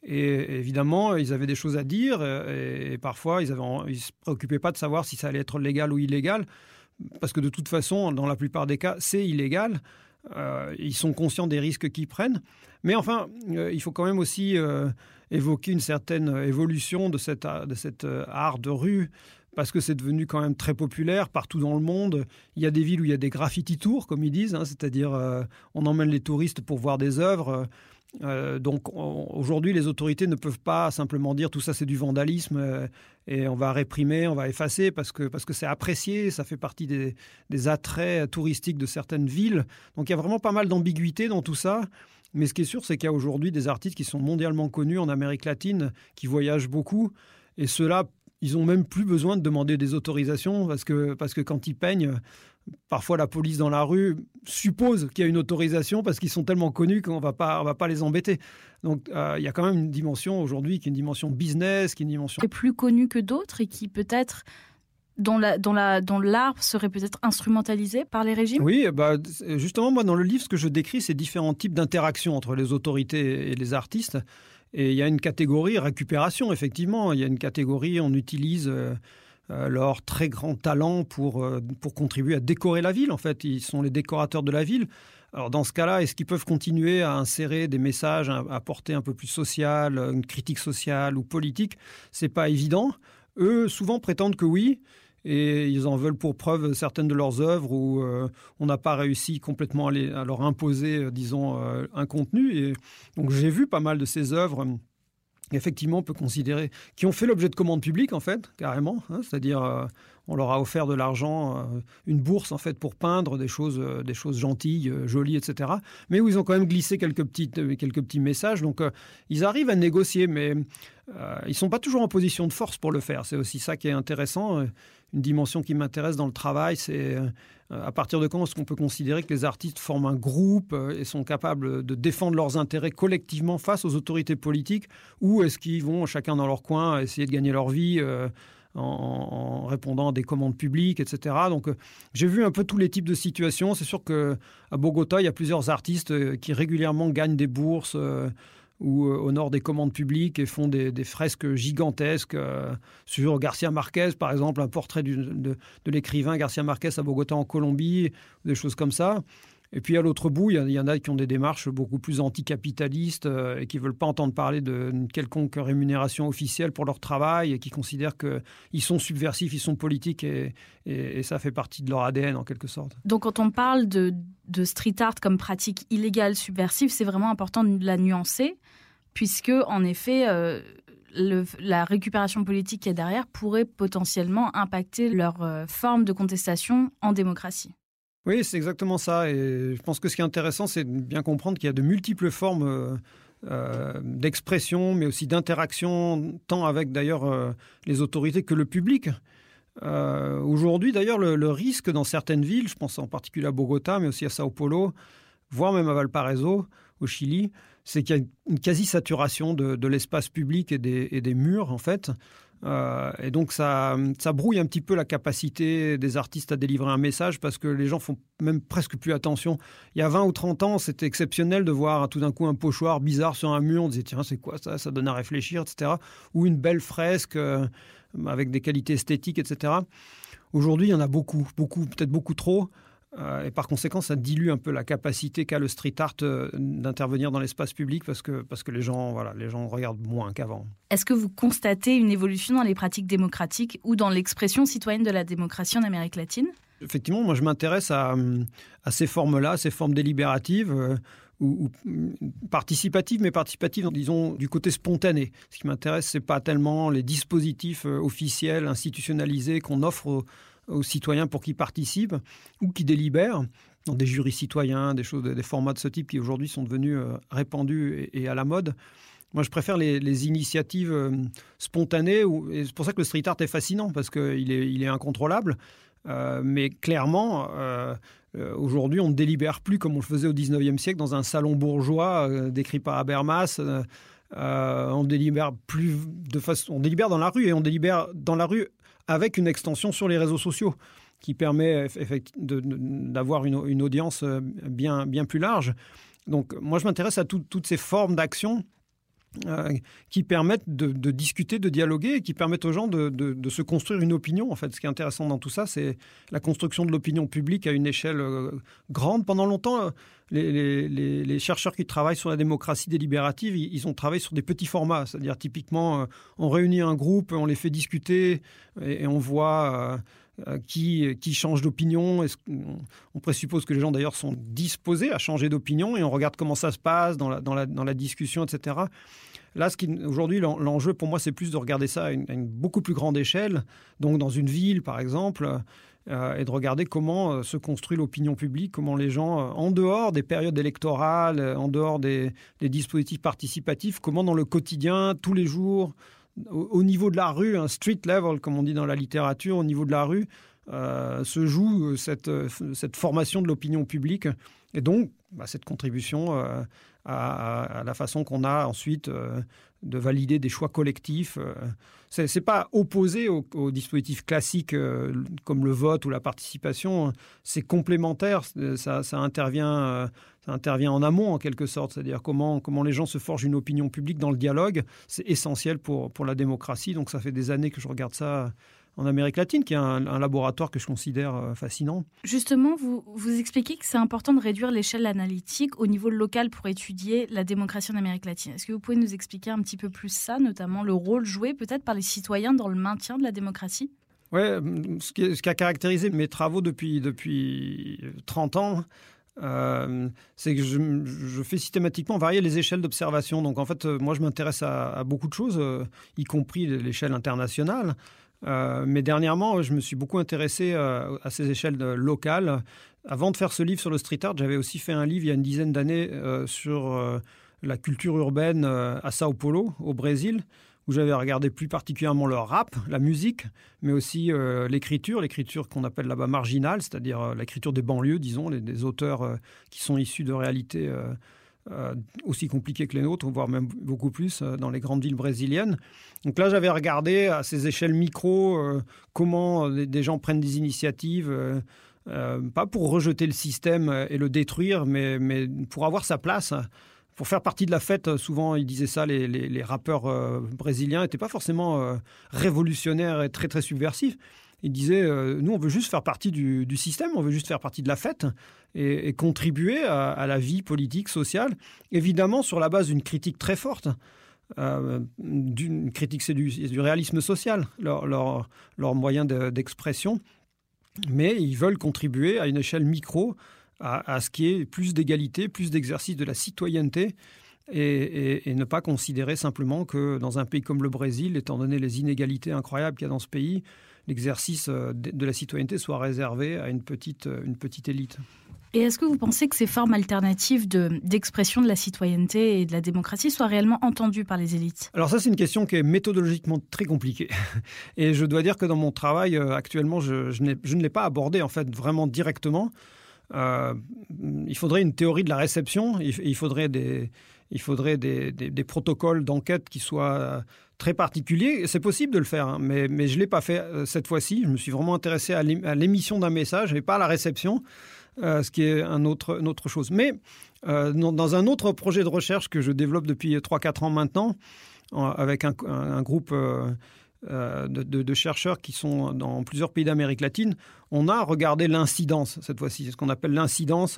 Et évidemment, ils avaient des choses à dire. Et, et parfois, ils ne se préoccupaient pas de savoir si ça allait être légal ou illégal. Parce que de toute façon, dans la plupart des cas, c'est illégal. Euh, ils sont conscients des risques qu'ils prennent. Mais enfin, euh, il faut quand même aussi euh, évoquer une certaine évolution de cet, de cet euh, art de rue, parce que c'est devenu quand même très populaire partout dans le monde. Il y a des villes où il y a des graffiti tours, comme ils disent, hein, c'est-à-dire euh, on emmène les touristes pour voir des œuvres. Euh, donc on, aujourd'hui, les autorités ne peuvent pas simplement dire tout ça c'est du vandalisme euh, et on va réprimer, on va effacer parce que, parce que c'est apprécié, ça fait partie des, des attraits touristiques de certaines villes. Donc il y a vraiment pas mal d'ambiguïté dans tout ça. Mais ce qui est sûr, c'est qu'il y a aujourd'hui des artistes qui sont mondialement connus en Amérique latine, qui voyagent beaucoup. Et ceux-là, ils n'ont même plus besoin de demander des autorisations parce que, parce que quand ils peignent, parfois la police dans la rue suppose qu'il y a une autorisation parce qu'ils sont tellement connus qu'on ne va pas, on va pas les embêter. Donc euh, il y a quand même une dimension aujourd'hui qui est une dimension business, qui est une dimension... Qui est plus connue que d'autres et qui peut-être... Dont, la, dont, la, dont l'art serait peut-être instrumentalisé par les régimes ? Oui, bah, justement, moi, dans le livre, ce que je décris, c'est différents types d'interactions entre les autorités et les artistes. Et il y a une catégorie récupération, effectivement. Il y a une catégorie, on utilise euh, euh, leur très grand talent pour, euh, pour contribuer à décorer la ville. En fait, ils sont les décorateurs de la ville. Alors, dans ce cas-là, est-ce qu'ils peuvent continuer à insérer des messages à, à portée un peu plus sociale, une critique sociale ou politique ? C'est pas évident. Eux, souvent, prétendent que oui. Et ils en veulent pour preuve certaines de leurs œuvres où euh, on n'a pas réussi complètement à, les, à leur imposer, euh, disons, euh, un contenu. Et donc j'ai vu pas mal de ces œuvres, effectivement, on peut considérer, qui ont fait l'objet de commandes publiques, en fait, carrément. Hein, c'est-à-dire, euh, on leur a offert de l'argent, euh, une bourse, en fait, pour peindre des choses, euh, des choses gentilles, euh, jolies, et cetera. Mais où ils ont quand même glissé quelques, petites, euh, quelques petits messages. Donc, euh, ils arrivent à négocier, mais euh, ils ne sont pas toujours en position de force pour le faire. C'est aussi ça qui est intéressant. Une dimension qui m'intéresse dans le travail, c'est euh, à partir de quand est-ce qu'on peut considérer que les artistes forment un groupe euh, et sont capables de défendre leurs intérêts collectivement face aux autorités politiques, ou est-ce qu'ils vont chacun dans leur coin essayer de gagner leur vie euh, en, en répondant à des commandes publiques, et cetera. Donc euh, j'ai vu un peu tous les types de situations. C'est sûr qu'à Bogota, il y a plusieurs artistes euh, qui régulièrement gagnent des bourses euh, ou euh, honorent des commandes publiques et font des, des fresques gigantesques euh, sur Garcia Marquez, par exemple, un portrait du, de, de l'écrivain Garcia Marquez à Bogota en Colombie, des choses comme ça. Et puis à l'autre bout, il y, y en a qui ont des démarches beaucoup plus anticapitalistes euh, et qui ne veulent pas entendre parler d'une quelconque rémunération officielle pour leur travail et qui considèrent qu'ils sont subversifs, ils sont politiques et, et, et ça fait partie de leur A D N en quelque sorte. Donc quand on parle de, de street art comme pratique illégale, subversive, c'est vraiment important de la nuancer puisque en effet... Euh Le, la récupération politique qui est derrière pourrait potentiellement impacter leur euh, forme de contestation en démocratie. Oui, c'est exactement ça. Et je pense que ce qui est intéressant, c'est de bien comprendre qu'il y a de multiples formes euh, euh, d'expression, mais aussi d'interaction, tant avec d'ailleurs euh, les autorités que le public. Euh, aujourd'hui, d'ailleurs, le, le risque dans certaines villes, je pense en particulier à Bogota, mais aussi à Sao Paulo, voire même à Valparaiso, au Chili, c'est qu'il y a une quasi-saturation de, de l'espace public et des, et des murs, en fait. Euh, et donc, ça, ça brouille un petit peu la capacité des artistes à délivrer un message parce que les gens font même presque plus attention. Il y a vingt ou trente ans, c'était exceptionnel de voir tout d'un coup un pochoir bizarre sur un mur. On disait, tiens, c'est quoi ça? Ça donne à réfléchir, et cetera. Ou une belle fresque euh, avec des qualités esthétiques, et cetera. Aujourd'hui, il y en a beaucoup, beaucoup, peut-être beaucoup trop. Euh, et par conséquent, ça dilue un peu la capacité qu'a le street art euh, d'intervenir dans l'espace public parce que, parce que les gens, voilà, les gens regardent moins qu'avant. Est-ce que vous constatez une évolution dans les pratiques démocratiques ou dans l'expression citoyenne de la démocratie en Amérique latine? Effectivement, moi je m'intéresse à, à ces formes-là, ces formes délibératives euh, ou, ou participatives, mais participatives, disons, du côté spontané. Ce qui m'intéresse, ce n'est pas tellement les dispositifs euh, officiels, institutionnalisés qu'on offre aux aux citoyens pour qu'ils participent ou qui délibèrent dans des jurys citoyens, des choses, des formats de ce type qui aujourd'hui sont devenus euh, répandus et, et à la mode. Moi, je préfère les, les initiatives euh, spontanées où, et c'est pour ça que le street art est fascinant parce qu'il est, il est incontrôlable. Euh, mais clairement, euh, euh, aujourd'hui, on ne délibère plus comme on le faisait au dix-neuvième siècle dans un salon bourgeois euh, décrit par Habermas. Euh, euh, on délibère plus de façon, on délibère dans la rue et on délibère dans la rue avec une extension sur les réseaux sociaux qui permet de, de, d'avoir une, une audience bien, bien plus large. Donc, moi, je m'intéresse à tout, toutes ces formes d'action euh, qui permettent de, de discuter, de dialoguer et qui permettent aux gens de, de, de se construire une opinion. En fait, ce qui est intéressant dans tout ça, c'est la construction de l'opinion publique à une échelle euh, grande. Pendant longtemps, les, les, les, les chercheurs qui travaillent sur la démocratie délibérative, ils, ils ont travaillé sur des petits formats. C'est-à-dire, typiquement, euh, on réunit un groupe, on les fait discuter et, et on voit... Euh, Qui, qui change d'opinion. On présuppose que les gens, d'ailleurs, sont disposés à changer d'opinion et on regarde comment ça se passe dans la, dans la, dans la discussion, et cetera. Là, ce qui, aujourd'hui, l'enjeu pour moi, c'est plus de regarder ça à une, à une beaucoup plus grande échelle, donc dans une ville, par exemple, euh, et de regarder comment euh, se construit l'opinion publique, comment les gens, euh, en dehors des périodes électorales, euh, en dehors des, des dispositifs participatifs, comment dans le quotidien, tous les jours, au niveau de la rue, un street level, comme on dit dans la littérature, au niveau de la rue, euh, se joue cette, cette formation de l'opinion publique et donc bah, cette contribution euh, à, à la façon qu'on a ensuite euh, de valider des choix collectifs. Euh, c'est, c'est pas opposé aux, aux dispositifs classiques euh, comme le vote ou la participation, c'est complémentaire, ça, ça intervient... Euh, Ça intervient en amont, en quelque sorte, c'est-à-dire comment, comment les gens se forgent une opinion publique dans le dialogue. C'est essentiel pour, pour la démocratie. Donc, ça fait des années que je regarde ça en Amérique latine, qui est un, un laboratoire que je considère fascinant. Justement, vous, vous expliquez que c'est important de réduire l'échelle analytique au niveau local pour étudier la démocratie en Amérique latine. Est-ce que vous pouvez nous expliquer un petit peu plus ça, notamment le rôle joué peut-être par les citoyens dans le maintien de la démocratie ? Oui, ce qui, ce qui a caractérisé mes travaux depuis, depuis trente ans, Euh, c'est que je, je fais systématiquement varier les échelles d'observation. Donc en fait, euh, moi je m'intéresse à, à beaucoup de choses, euh, y compris l'échelle internationale. Euh, mais dernièrement, je me suis beaucoup intéressé euh, à ces échelles de, locales. Avant de faire ce livre sur le street art, j'avais aussi fait un livre il y a une dizaine d'années euh, sur euh, la culture urbaine euh, à Sao Paulo, au Brésil, où j'avais regardé plus particulièrement le rap, la musique, mais aussi euh, l'écriture, l'écriture qu'on appelle là-bas marginale, c'est-à-dire euh, l'écriture des banlieues, disons, les, des auteurs euh, qui sont issus de réalités euh, euh, aussi compliquées que les nôtres, voire même beaucoup plus, euh, dans les grandes villes brésiliennes. Donc là, j'avais regardé à ces échelles micro euh, comment euh, des gens prennent des initiatives, euh, euh, pas pour rejeter le système et le détruire, mais, mais pour avoir sa place, pour faire partie de la fête. Souvent, ils disaient ça, les, les, les rappeurs euh, brésiliens n'étaient pas forcément euh, révolutionnaires et très, très subversifs. Ils disaient, euh, nous, on veut juste faire partie du, du système, on veut juste faire partie de la fête et, et contribuer à, à la vie politique, sociale, évidemment sur la base d'une critique très forte. Euh, d'une critique, c'est du, du réalisme social, leur, leur, leur moyen de, d'expression. Mais ils veulent contribuer à une échelle micro À, à ce qui est plus d'égalité, plus d'exercice de la citoyenneté et, et, et ne pas considérer simplement que dans un pays comme le Brésil, étant donné les inégalités incroyables qu'il y a dans ce pays, l'exercice de, de la citoyenneté soit réservé à une petite, une petite élite. Et est-ce que vous pensez que ces formes alternatives de, d'expression de la citoyenneté et de la démocratie soient réellement entendues par les élites ? Alors ça, c'est une question qui est méthodologiquement très compliquée. Et je dois dire que dans mon travail, euh, actuellement, je, je, n'ai, je ne l'ai pas abordé en fait vraiment directement. Euh, il faudrait une théorie de la réception, il, il faudrait des... Il faudrait des, des, des protocoles d'enquête qui soient très particuliers. C'est possible de le faire, hein, mais, mais je ne l'ai pas fait cette fois-ci. Je me suis vraiment intéressé à l'émission d'un message et pas à la réception, euh, ce qui est un autre, une autre chose. Mais euh, dans, dans un autre projet de recherche que je développe depuis trois à quatre ans maintenant, en, avec un, un, un groupe euh, euh, de, de, de chercheurs qui sont dans plusieurs pays d'Amérique latine, on a regardé l'incidence cette fois-ci. C'est ce qu'on appelle l'incidence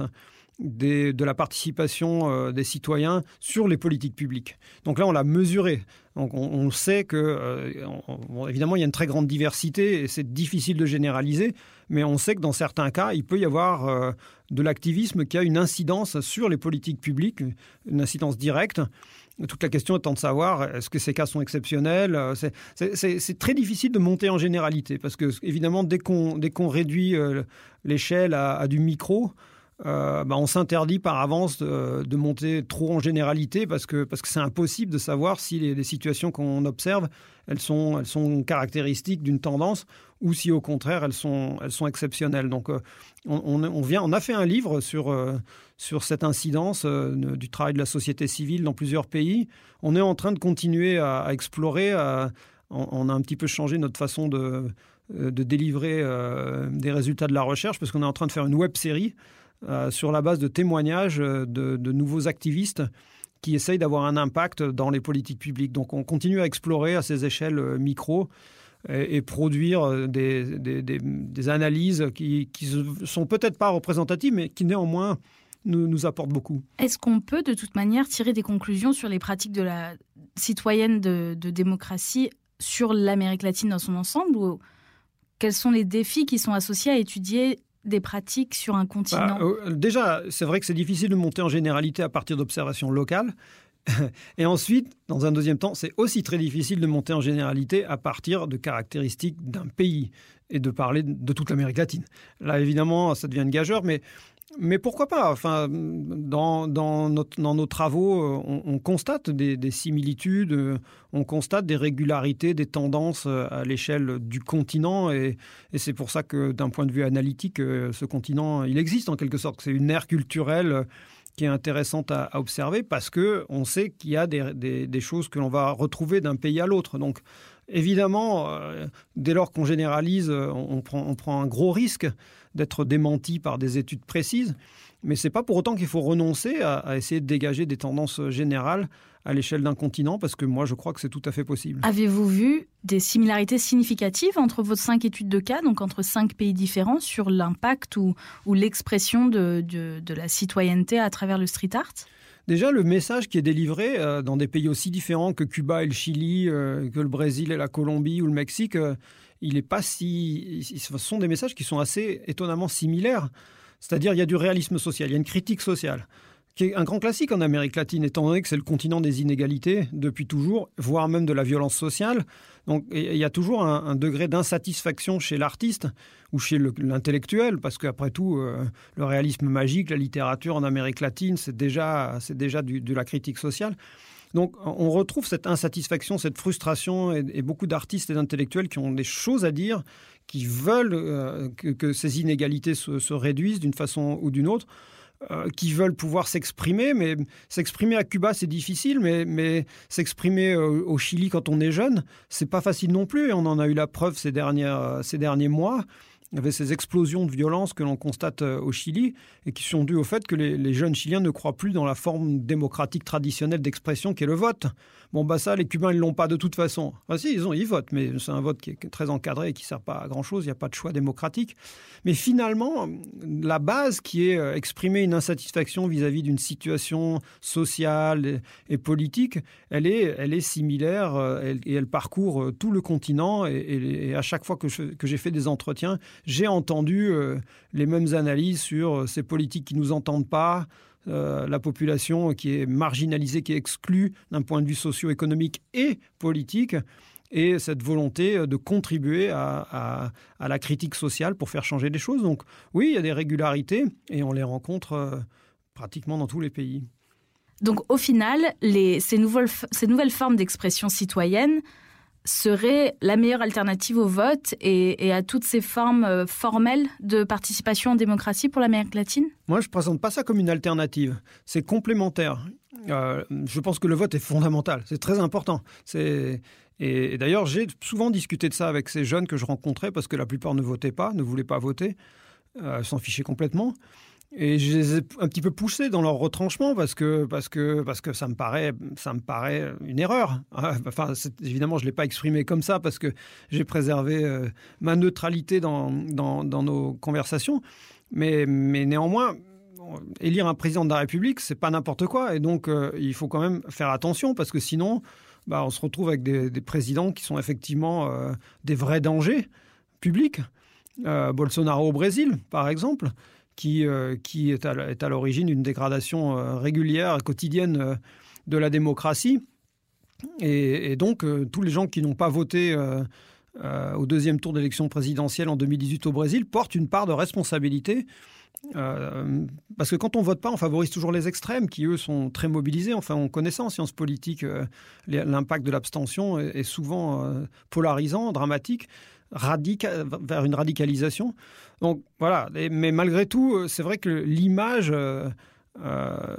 Des, de la participation euh, des citoyens sur les politiques publiques. Donc là, on l'a mesuré. Donc on, on sait que, euh, on, évidemment, il y a une très grande diversité et c'est difficile de généraliser, mais on sait que dans certains cas, il peut y avoir euh, de l'activisme qui a une incidence sur les politiques publiques, une incidence directe. Toute la question étant de savoir, est-ce que ces cas sont exceptionnels ? c'est, c'est, c'est, c'est très difficile de monter en généralité, parce que, évidemment, dès qu'on, dès qu'on réduit euh, l'échelle à, à du micro, Euh, bah on s'interdit par avance de, de monter trop en généralité parce que, parce que c'est impossible de savoir si les, les situations qu'on observe, elles sont, elles sont caractéristiques d'une tendance ou si au contraire elles sont, elles sont exceptionnelles. Donc euh, on, on, on, vient, on a fait un livre sur, euh, sur cette incidence euh, du travail de la société civile dans plusieurs pays. On est en train de continuer à, à explorer. À, on, on a un petit peu changé notre façon de, de délivrer euh, des résultats de la recherche parce qu'on est en train de faire une web-série Euh, sur la base de témoignages de, de nouveaux activistes qui essayent d'avoir un impact dans les politiques publiques. Donc on continue à explorer à ces échelles euh, micro et, et produire des, des, des, des analyses qui ne sont peut-être pas représentatives, mais qui néanmoins nous, nous apportent beaucoup. Est-ce qu'on peut de toute manière tirer des conclusions sur les pratiques de la citoyenne de, de démocratie sur l'Amérique latine dans son ensemble, ou quels sont les défis qui sont associés à étudier des pratiques sur un continent ? bah, euh, Déjà, c'est vrai que c'est difficile de monter en généralité à partir d'observations locales. Et ensuite, dans un deuxième temps, c'est aussi très difficile de monter en généralité à partir de caractéristiques d'un pays et de parler de toute l'Amérique latine. Là, évidemment, ça devient une gageure, mais, mais pourquoi pas ? Enfin, dans, dans, notre, dans nos travaux, on, on constate des, des similitudes, on constate des régularités, des tendances à l'échelle du continent, et, et c'est pour ça que, d'un point de vue analytique, ce continent, il existe en quelque sorte. C'est une ère culturelle qui est intéressante à, à observer parce qu'on sait qu'il y a des, des, des choses que l'on va retrouver d'un pays à l'autre. Donc, évidemment, euh, dès lors qu'on généralise, on, on, prend, on prend un gros risque d'être démenti par des études précises, mais ce n'est pas pour autant qu'il faut renoncer à, à essayer de dégager des tendances générales à l'échelle d'un continent, parce que moi, je crois que c'est tout à fait possible. Avez-vous vu des similarités significatives entre vos cinq études de cas, donc entre cinq pays différents, sur l'impact ou, ou l'expression de, de, de la citoyenneté à travers le street art ? Déjà, le message qui est délivré euh, dans des pays aussi différents que Cuba et le Chili, euh, que le Brésil et la Colombie ou le Mexique, euh, il est pas si... ce sont des messages qui sont assez étonnamment similaires. C'est-à-dire, il y a du réalisme social, il y a une critique sociale, qui est un grand classique en Amérique latine, étant donné que c'est le continent des inégalités depuis toujours, voire même de la violence sociale. Donc il y a toujours un, un degré d'insatisfaction chez l'artiste ou chez le, l'intellectuel, parce qu'après tout, euh, le réalisme magique, la littérature en Amérique latine, c'est déjà, c'est déjà du, de la critique sociale. Donc on retrouve cette insatisfaction, cette frustration, et, et beaucoup d'artistes et d'intellectuels qui ont des choses à dire, qui veulent euh, que, que ces inégalités se, se réduisent d'une façon ou d'une autre, euh, qui veulent pouvoir s'exprimer. Mais s'exprimer à Cuba, c'est difficile, mais, mais s'exprimer au, au Chili quand on est jeune, c'est pas facile non plus. Et on en a eu la preuve ces, dernières, ces derniers mois. Il y avait ces explosions de violence que l'on constate au Chili et qui sont dues au fait que les, les jeunes Chiliens ne croient plus dans la forme démocratique traditionnelle d'expression qu'est le vote. Bon, bah ça, les Cubains, ils ne l'ont pas de toute façon. Enfin, si, ils, ont, ils votent, mais c'est un vote qui est très encadré et qui ne sert pas à grand-chose. Il n'y a pas de choix démocratique. Mais finalement, la base qui est exprimer une insatisfaction vis-à-vis d'une situation sociale et, et politique, elle est, elle est similaire elle, et elle parcourt tout le continent. Et, et, et à chaque fois que, je, que j'ai fait des entretiens, j'ai entendu euh, les mêmes analyses sur euh, ces politiques qui ne nous entendent pas, euh, la population qui est marginalisée, qui est exclue d'un point de vue socio-économique et politique. et cette volonté de contribuer à, à, à la critique sociale pour faire changer les choses. Donc oui, il y a des régularités et on les rencontre euh, pratiquement dans tous les pays. Donc au final, les, ces, nouvelles, ces nouvelles formes d'expression citoyenne seraient la meilleure alternative au vote et, et à toutes ces formes euh, formelles de participation en démocratie pour l'Amérique latine ? Moi, je ne présente pas ça comme une alternative. C'est complémentaire. Euh, je pense que le vote est fondamental. C'est très important. C'est... Et, et d'ailleurs, j'ai souvent discuté de ça avec ces jeunes que je rencontrais parce que la plupart ne votaient pas, ne voulaient pas voter, euh, s'en fichaient complètement. Et je les ai un petit peu poussés dans leur retranchement parce que, parce que, parce que ça me paraît, ça me paraît une erreur. Enfin, c'est, évidemment, je ne l'ai pas exprimé comme ça parce que j'ai préservé euh, ma neutralité dans, dans, dans nos conversations. Mais, mais néanmoins, élire un président de la République, ce n'est pas n'importe quoi. Et donc, euh, il faut quand même faire attention parce que sinon, bah, on se retrouve avec des, des présidents qui sont effectivement euh, des vrais dangers publics. Euh, Bolsonaro au Brésil, par exemple, qui, euh, qui est, à, est à l'origine d'une dégradation euh, régulière, quotidienne euh, de la démocratie. Et, et donc, euh, tous les gens qui n'ont pas voté euh, euh, au deuxième tour d'élection présidentielle en deux mille dix-huit au Brésil portent une part de responsabilité. Euh, parce que quand on ne vote pas, on favorise toujours les extrêmes qui, eux, sont très mobilisés. Enfin, on connaît ça en sciences politiques. Euh, l'impact de l'abstention est, est souvent euh, polarisant, dramatique, radical, vers une radicalisation. Donc, voilà. Et, mais malgré tout, c'est vrai que l'image euh, euh,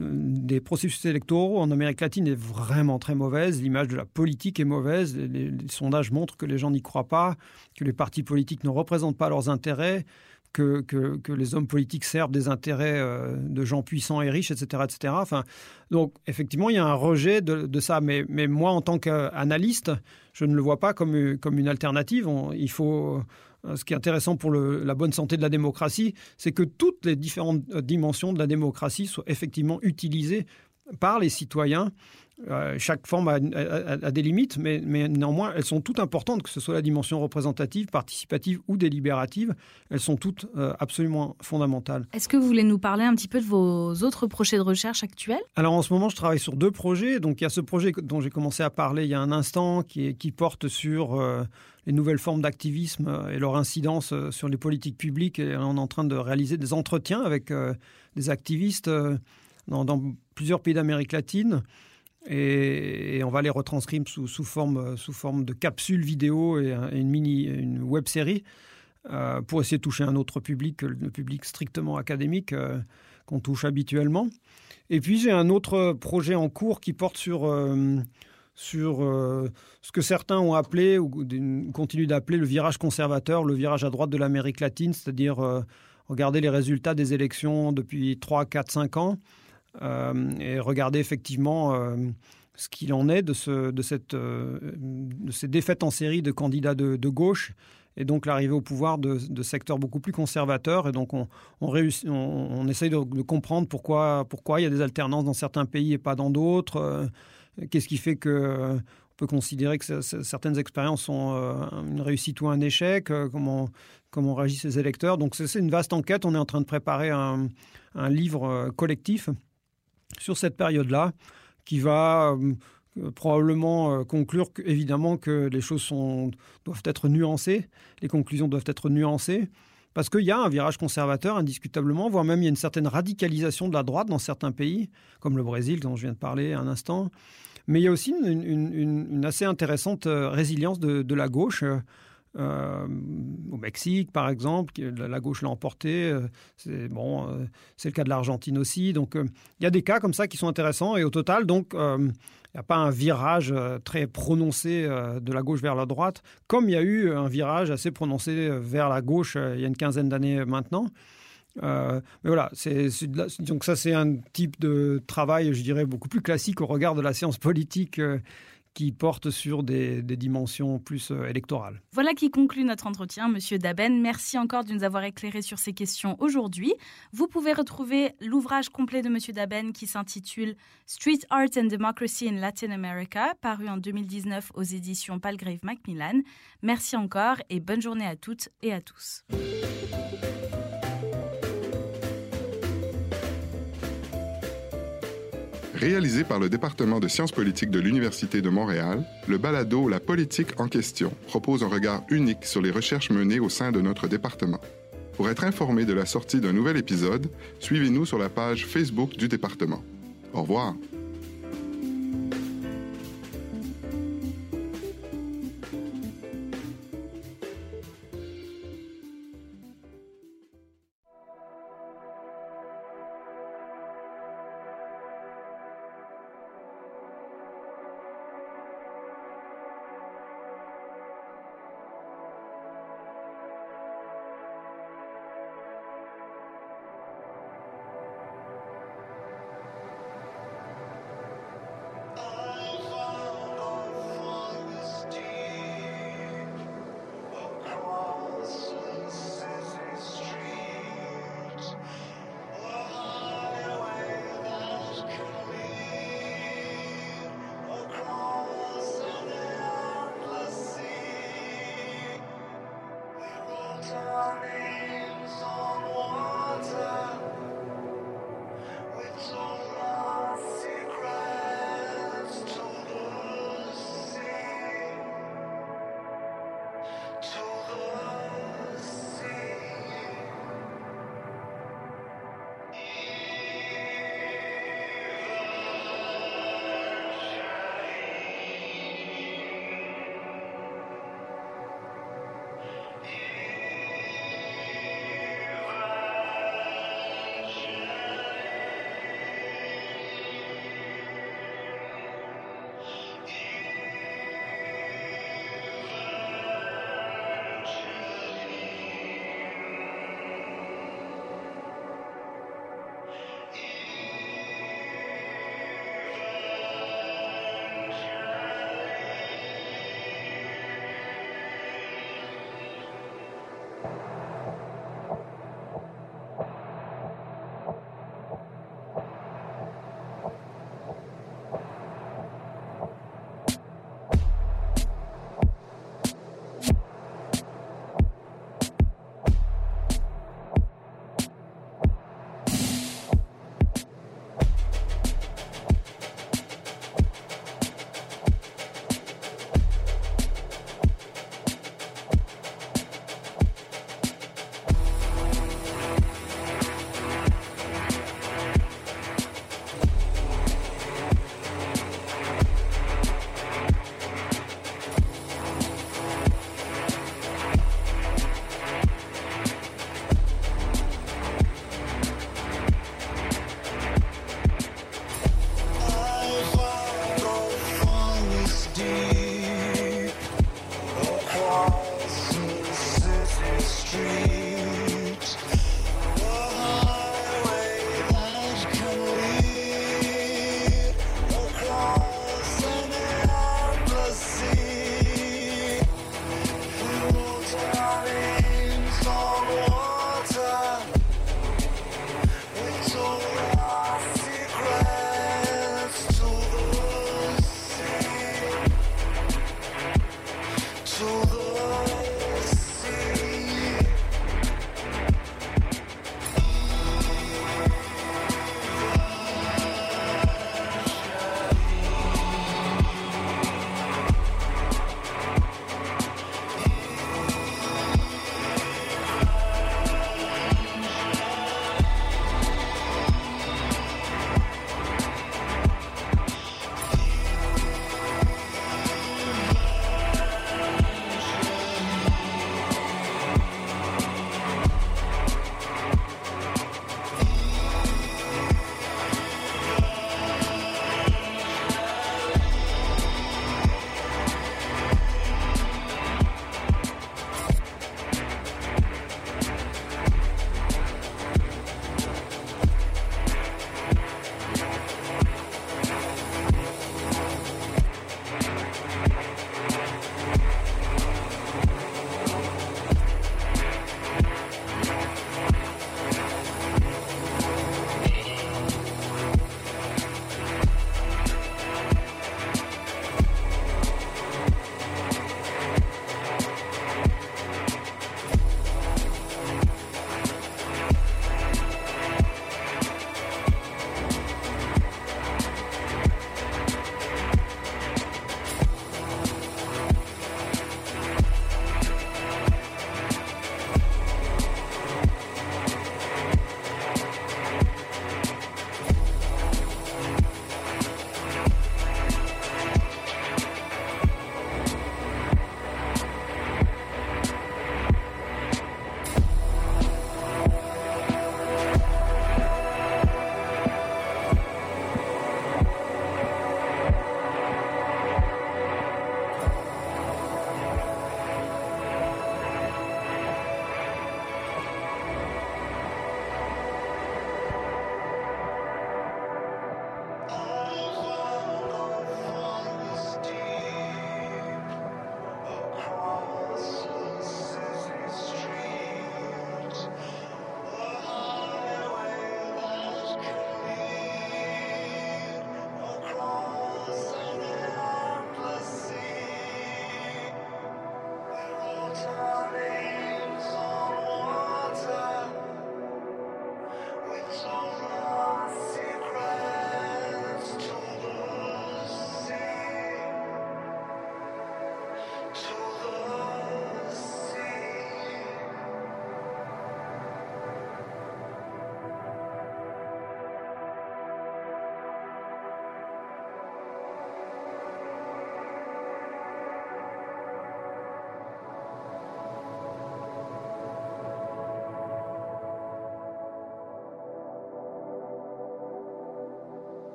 des processus électoraux en Amérique latine est vraiment très mauvaise. L'image de la politique est mauvaise. Les, les, les sondages montrent que les gens n'y croient pas, que les partis politiques ne représentent pas leurs intérêts, Que, que, que les hommes politiques servent des intérêts euh, de gens puissants et riches, et cetera, et cetera. Enfin, donc, effectivement, il y a un rejet de, de ça. Mais, mais moi, en tant qu'analyste, je ne le vois pas comme, comme une alternative. On, il faut, ce qui est intéressant pour le, la bonne santé de la démocratie, c'est que toutes les différentes dimensions de la démocratie soient effectivement utilisées par les citoyens. Euh, chaque forme a, a, a des limites, mais, mais néanmoins, elles sont toutes importantes, que ce soit la dimension représentative, participative ou délibérative. Elles sont toutes euh, absolument fondamentales. Est-ce que vous voulez nous parler un petit peu de vos autres projets de recherche actuels ? Alors, en ce moment, je travaille sur deux projets. Donc, il y a ce projet dont j'ai commencé à parler il y a un instant, qui, est, qui porte sur euh, les nouvelles formes d'activisme et leur incidence sur les politiques publiques. Et on est en train de réaliser des entretiens avec euh, des activistes euh, dans, dans plusieurs pays d'Amérique latine. Et, et on va les retranscrire sous, sous, forme, sous forme de capsules vidéo et, et une mini une web série euh, pour essayer de toucher un autre public que le public strictement académique euh, qu'on touche habituellement. Et puis j'ai un autre projet en cours qui porte sur, euh, sur euh, ce que certains ont appelé ou continuent d'appeler le virage conservateur, le virage à droite de l'Amérique latine, c'est-à-dire euh, regarder les résultats des élections depuis trois, quatre, cinq ans. Euh, et regarder effectivement euh, ce qu'il en est de, ce, de, cette, euh, de ces défaites en série de candidats de, de gauche et donc l'arrivée au pouvoir de, de secteurs beaucoup plus conservateurs. Et donc on, on, réussit, on, on essaye de, de comprendre pourquoi, pourquoi il y a des alternances dans certains pays et pas dans d'autres. Euh, qu'est-ce qui fait que... Euh, on peut considérer que c- c- certaines expériences sont euh, une réussite ou un échec, euh, comment, comment réagissent les électeurs. Donc c'est, c'est une vaste enquête. On est en train de préparer un, un livre euh, collectif sur cette période-là, qui va euh, probablement euh, conclure que, évidemment que les choses sont, doivent être nuancées, les conclusions doivent être nuancées, parce qu'il y a un virage conservateur, indiscutablement, voire même il y a une certaine radicalisation de la droite dans certains pays, comme le Brésil, dont je viens de parler un instant. Mais il y a aussi une, une, une, une assez intéressante résilience de, de la gauche. Euh, au Mexique, par exemple, la gauche l'a emporté. C'est, bon, euh, c'est le cas de l'Argentine aussi. Donc, euh, il y a des cas comme ça qui sont intéressants. Et au total, donc, euh, il n'y a pas un virage très prononcé euh, de la gauche vers la droite, comme il y a eu un virage assez prononcé vers la gauche euh, il y a une quinzaine d'années maintenant. Euh, mais voilà, c'est, c'est la, donc ça, c'est un type de travail, je dirais, beaucoup plus classique au regard de la science politique euh, qui porte sur des, des dimensions plus euh, électorales. Voilà qui conclut notre entretien, Monsieur Daben. Merci encore de nous avoir éclairé sur ces questions aujourd'hui. Vous pouvez retrouver l'ouvrage complet de Monsieur Daben qui s'intitule « Street Art and Democracy in Latin America », paru en deux mille dix-neuf aux éditions Palgrave Macmillan. Merci encore et bonne journée à toutes et à tous. Réalisé par le département de sciences politiques de l'Université de Montréal, le balado La politique en question propose un regard unique sur les recherches menées au sein de notre département. Pour être informé de la sortie d'un nouvel épisode, suivez-nous sur la page Facebook du département. Au revoir.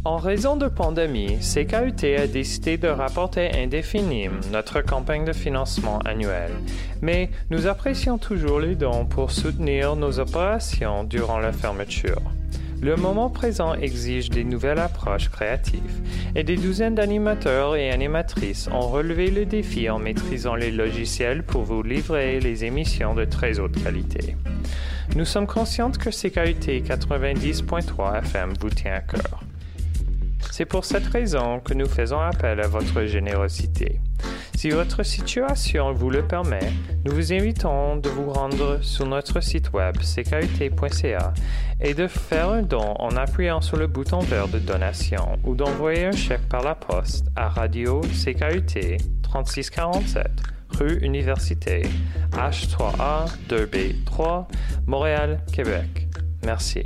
En raison de pandémie, C K U T a décidé de rapporter indéfiniment notre campagne de financement annuelle, mais nous apprécions toujours les dons pour soutenir nos opérations durant la fermeture. Le moment présent exige des nouvelles approches créatives et des douzaines d'animateurs et animatrices ont relevé le défi en maîtrisant les logiciels pour vous livrer les émissions de très haute qualité. Nous sommes conscients que C K U T quatre-vingt-dix point trois F M vous tient à cœur. C'est pour cette raison que nous faisons appel à votre générosité. Si votre situation vous le permet, nous vous invitons de vous rendre sur notre site web c k u t point c a et de faire un don en appuyant sur le bouton vert de donation ou d'envoyer un chèque par la poste à Radio C K U T trente-six quarante-sept, rue Université, H trois A deux B trois, Montréal, Québec. Merci.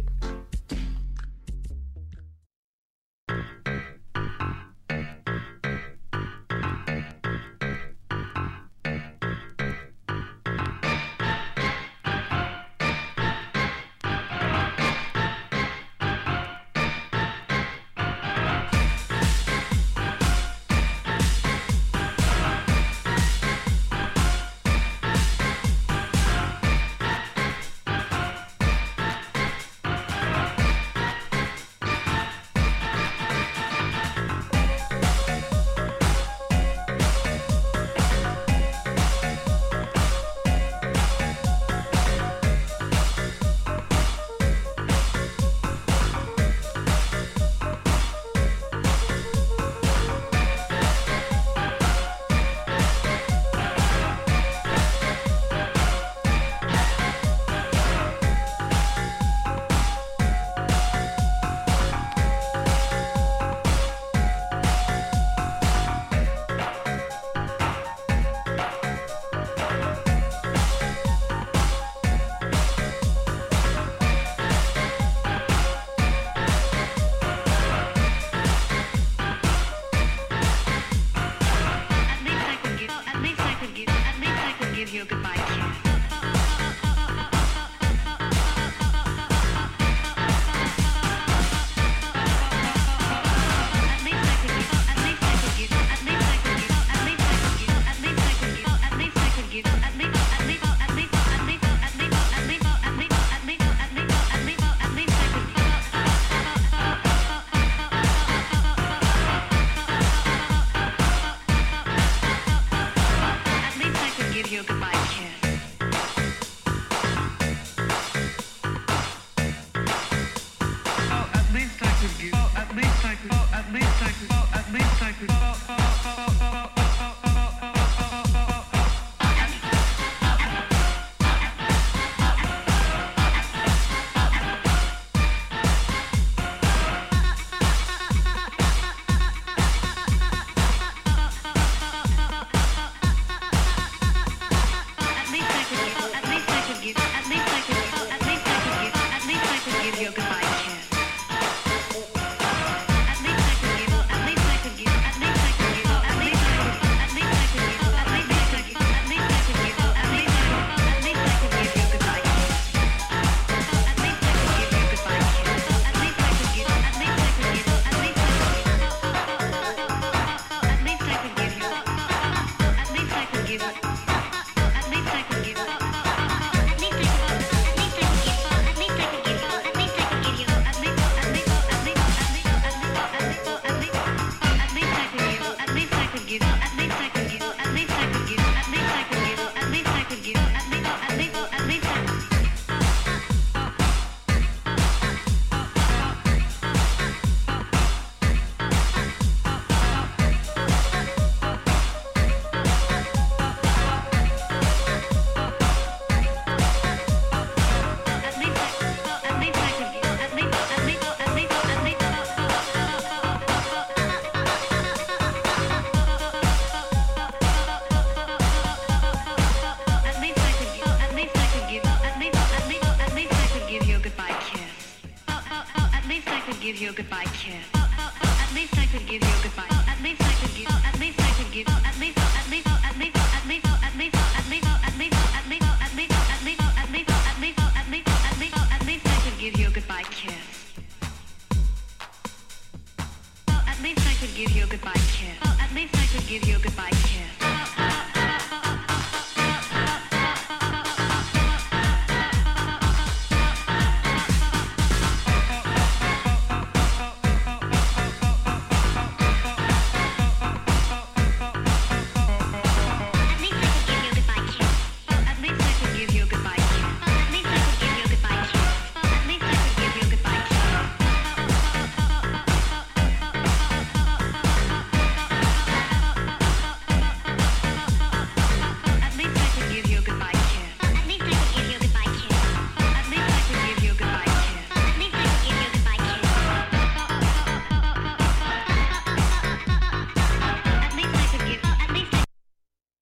give you a goodbye kiss. At least I could give you a goodbye. At least I could give. At least I could give. At least. At least. At least. At least. At least. At least. At least. At least. At least. At least. At least. At least. At least. At least. At least I could give you a goodbye kiss.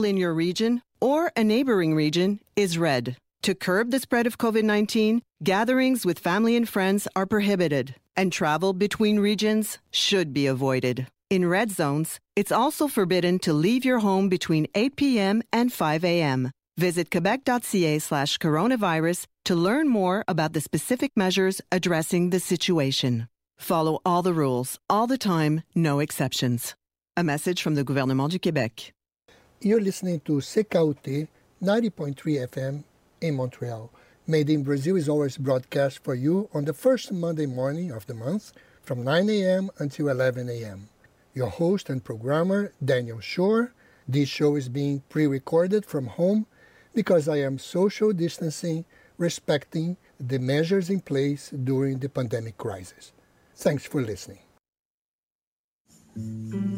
in your region or a neighboring region is red. To curb the spread of COVID nineteen, gatherings with family and friends are prohibited, and travel between regions should be avoided. In red zones, it's also forbidden to leave your home between eight p.m. and five a.m. Visit quebec.ca slash coronavirus to learn more about the specific measures addressing the situation. Follow all the rules, all the time, no exceptions. A message from the Gouvernement du Québec. You're listening to C K U T ninety point three F M in Montreal. Made in Brazil is always broadcast for you on the first Monday morning of the month from nine a.m. until eleven a.m. Your host and programmer, Daniel Shore. This show is being pre-recorded from home because I am social distancing, respecting the measures in place during the pandemic crisis. Thanks for listening.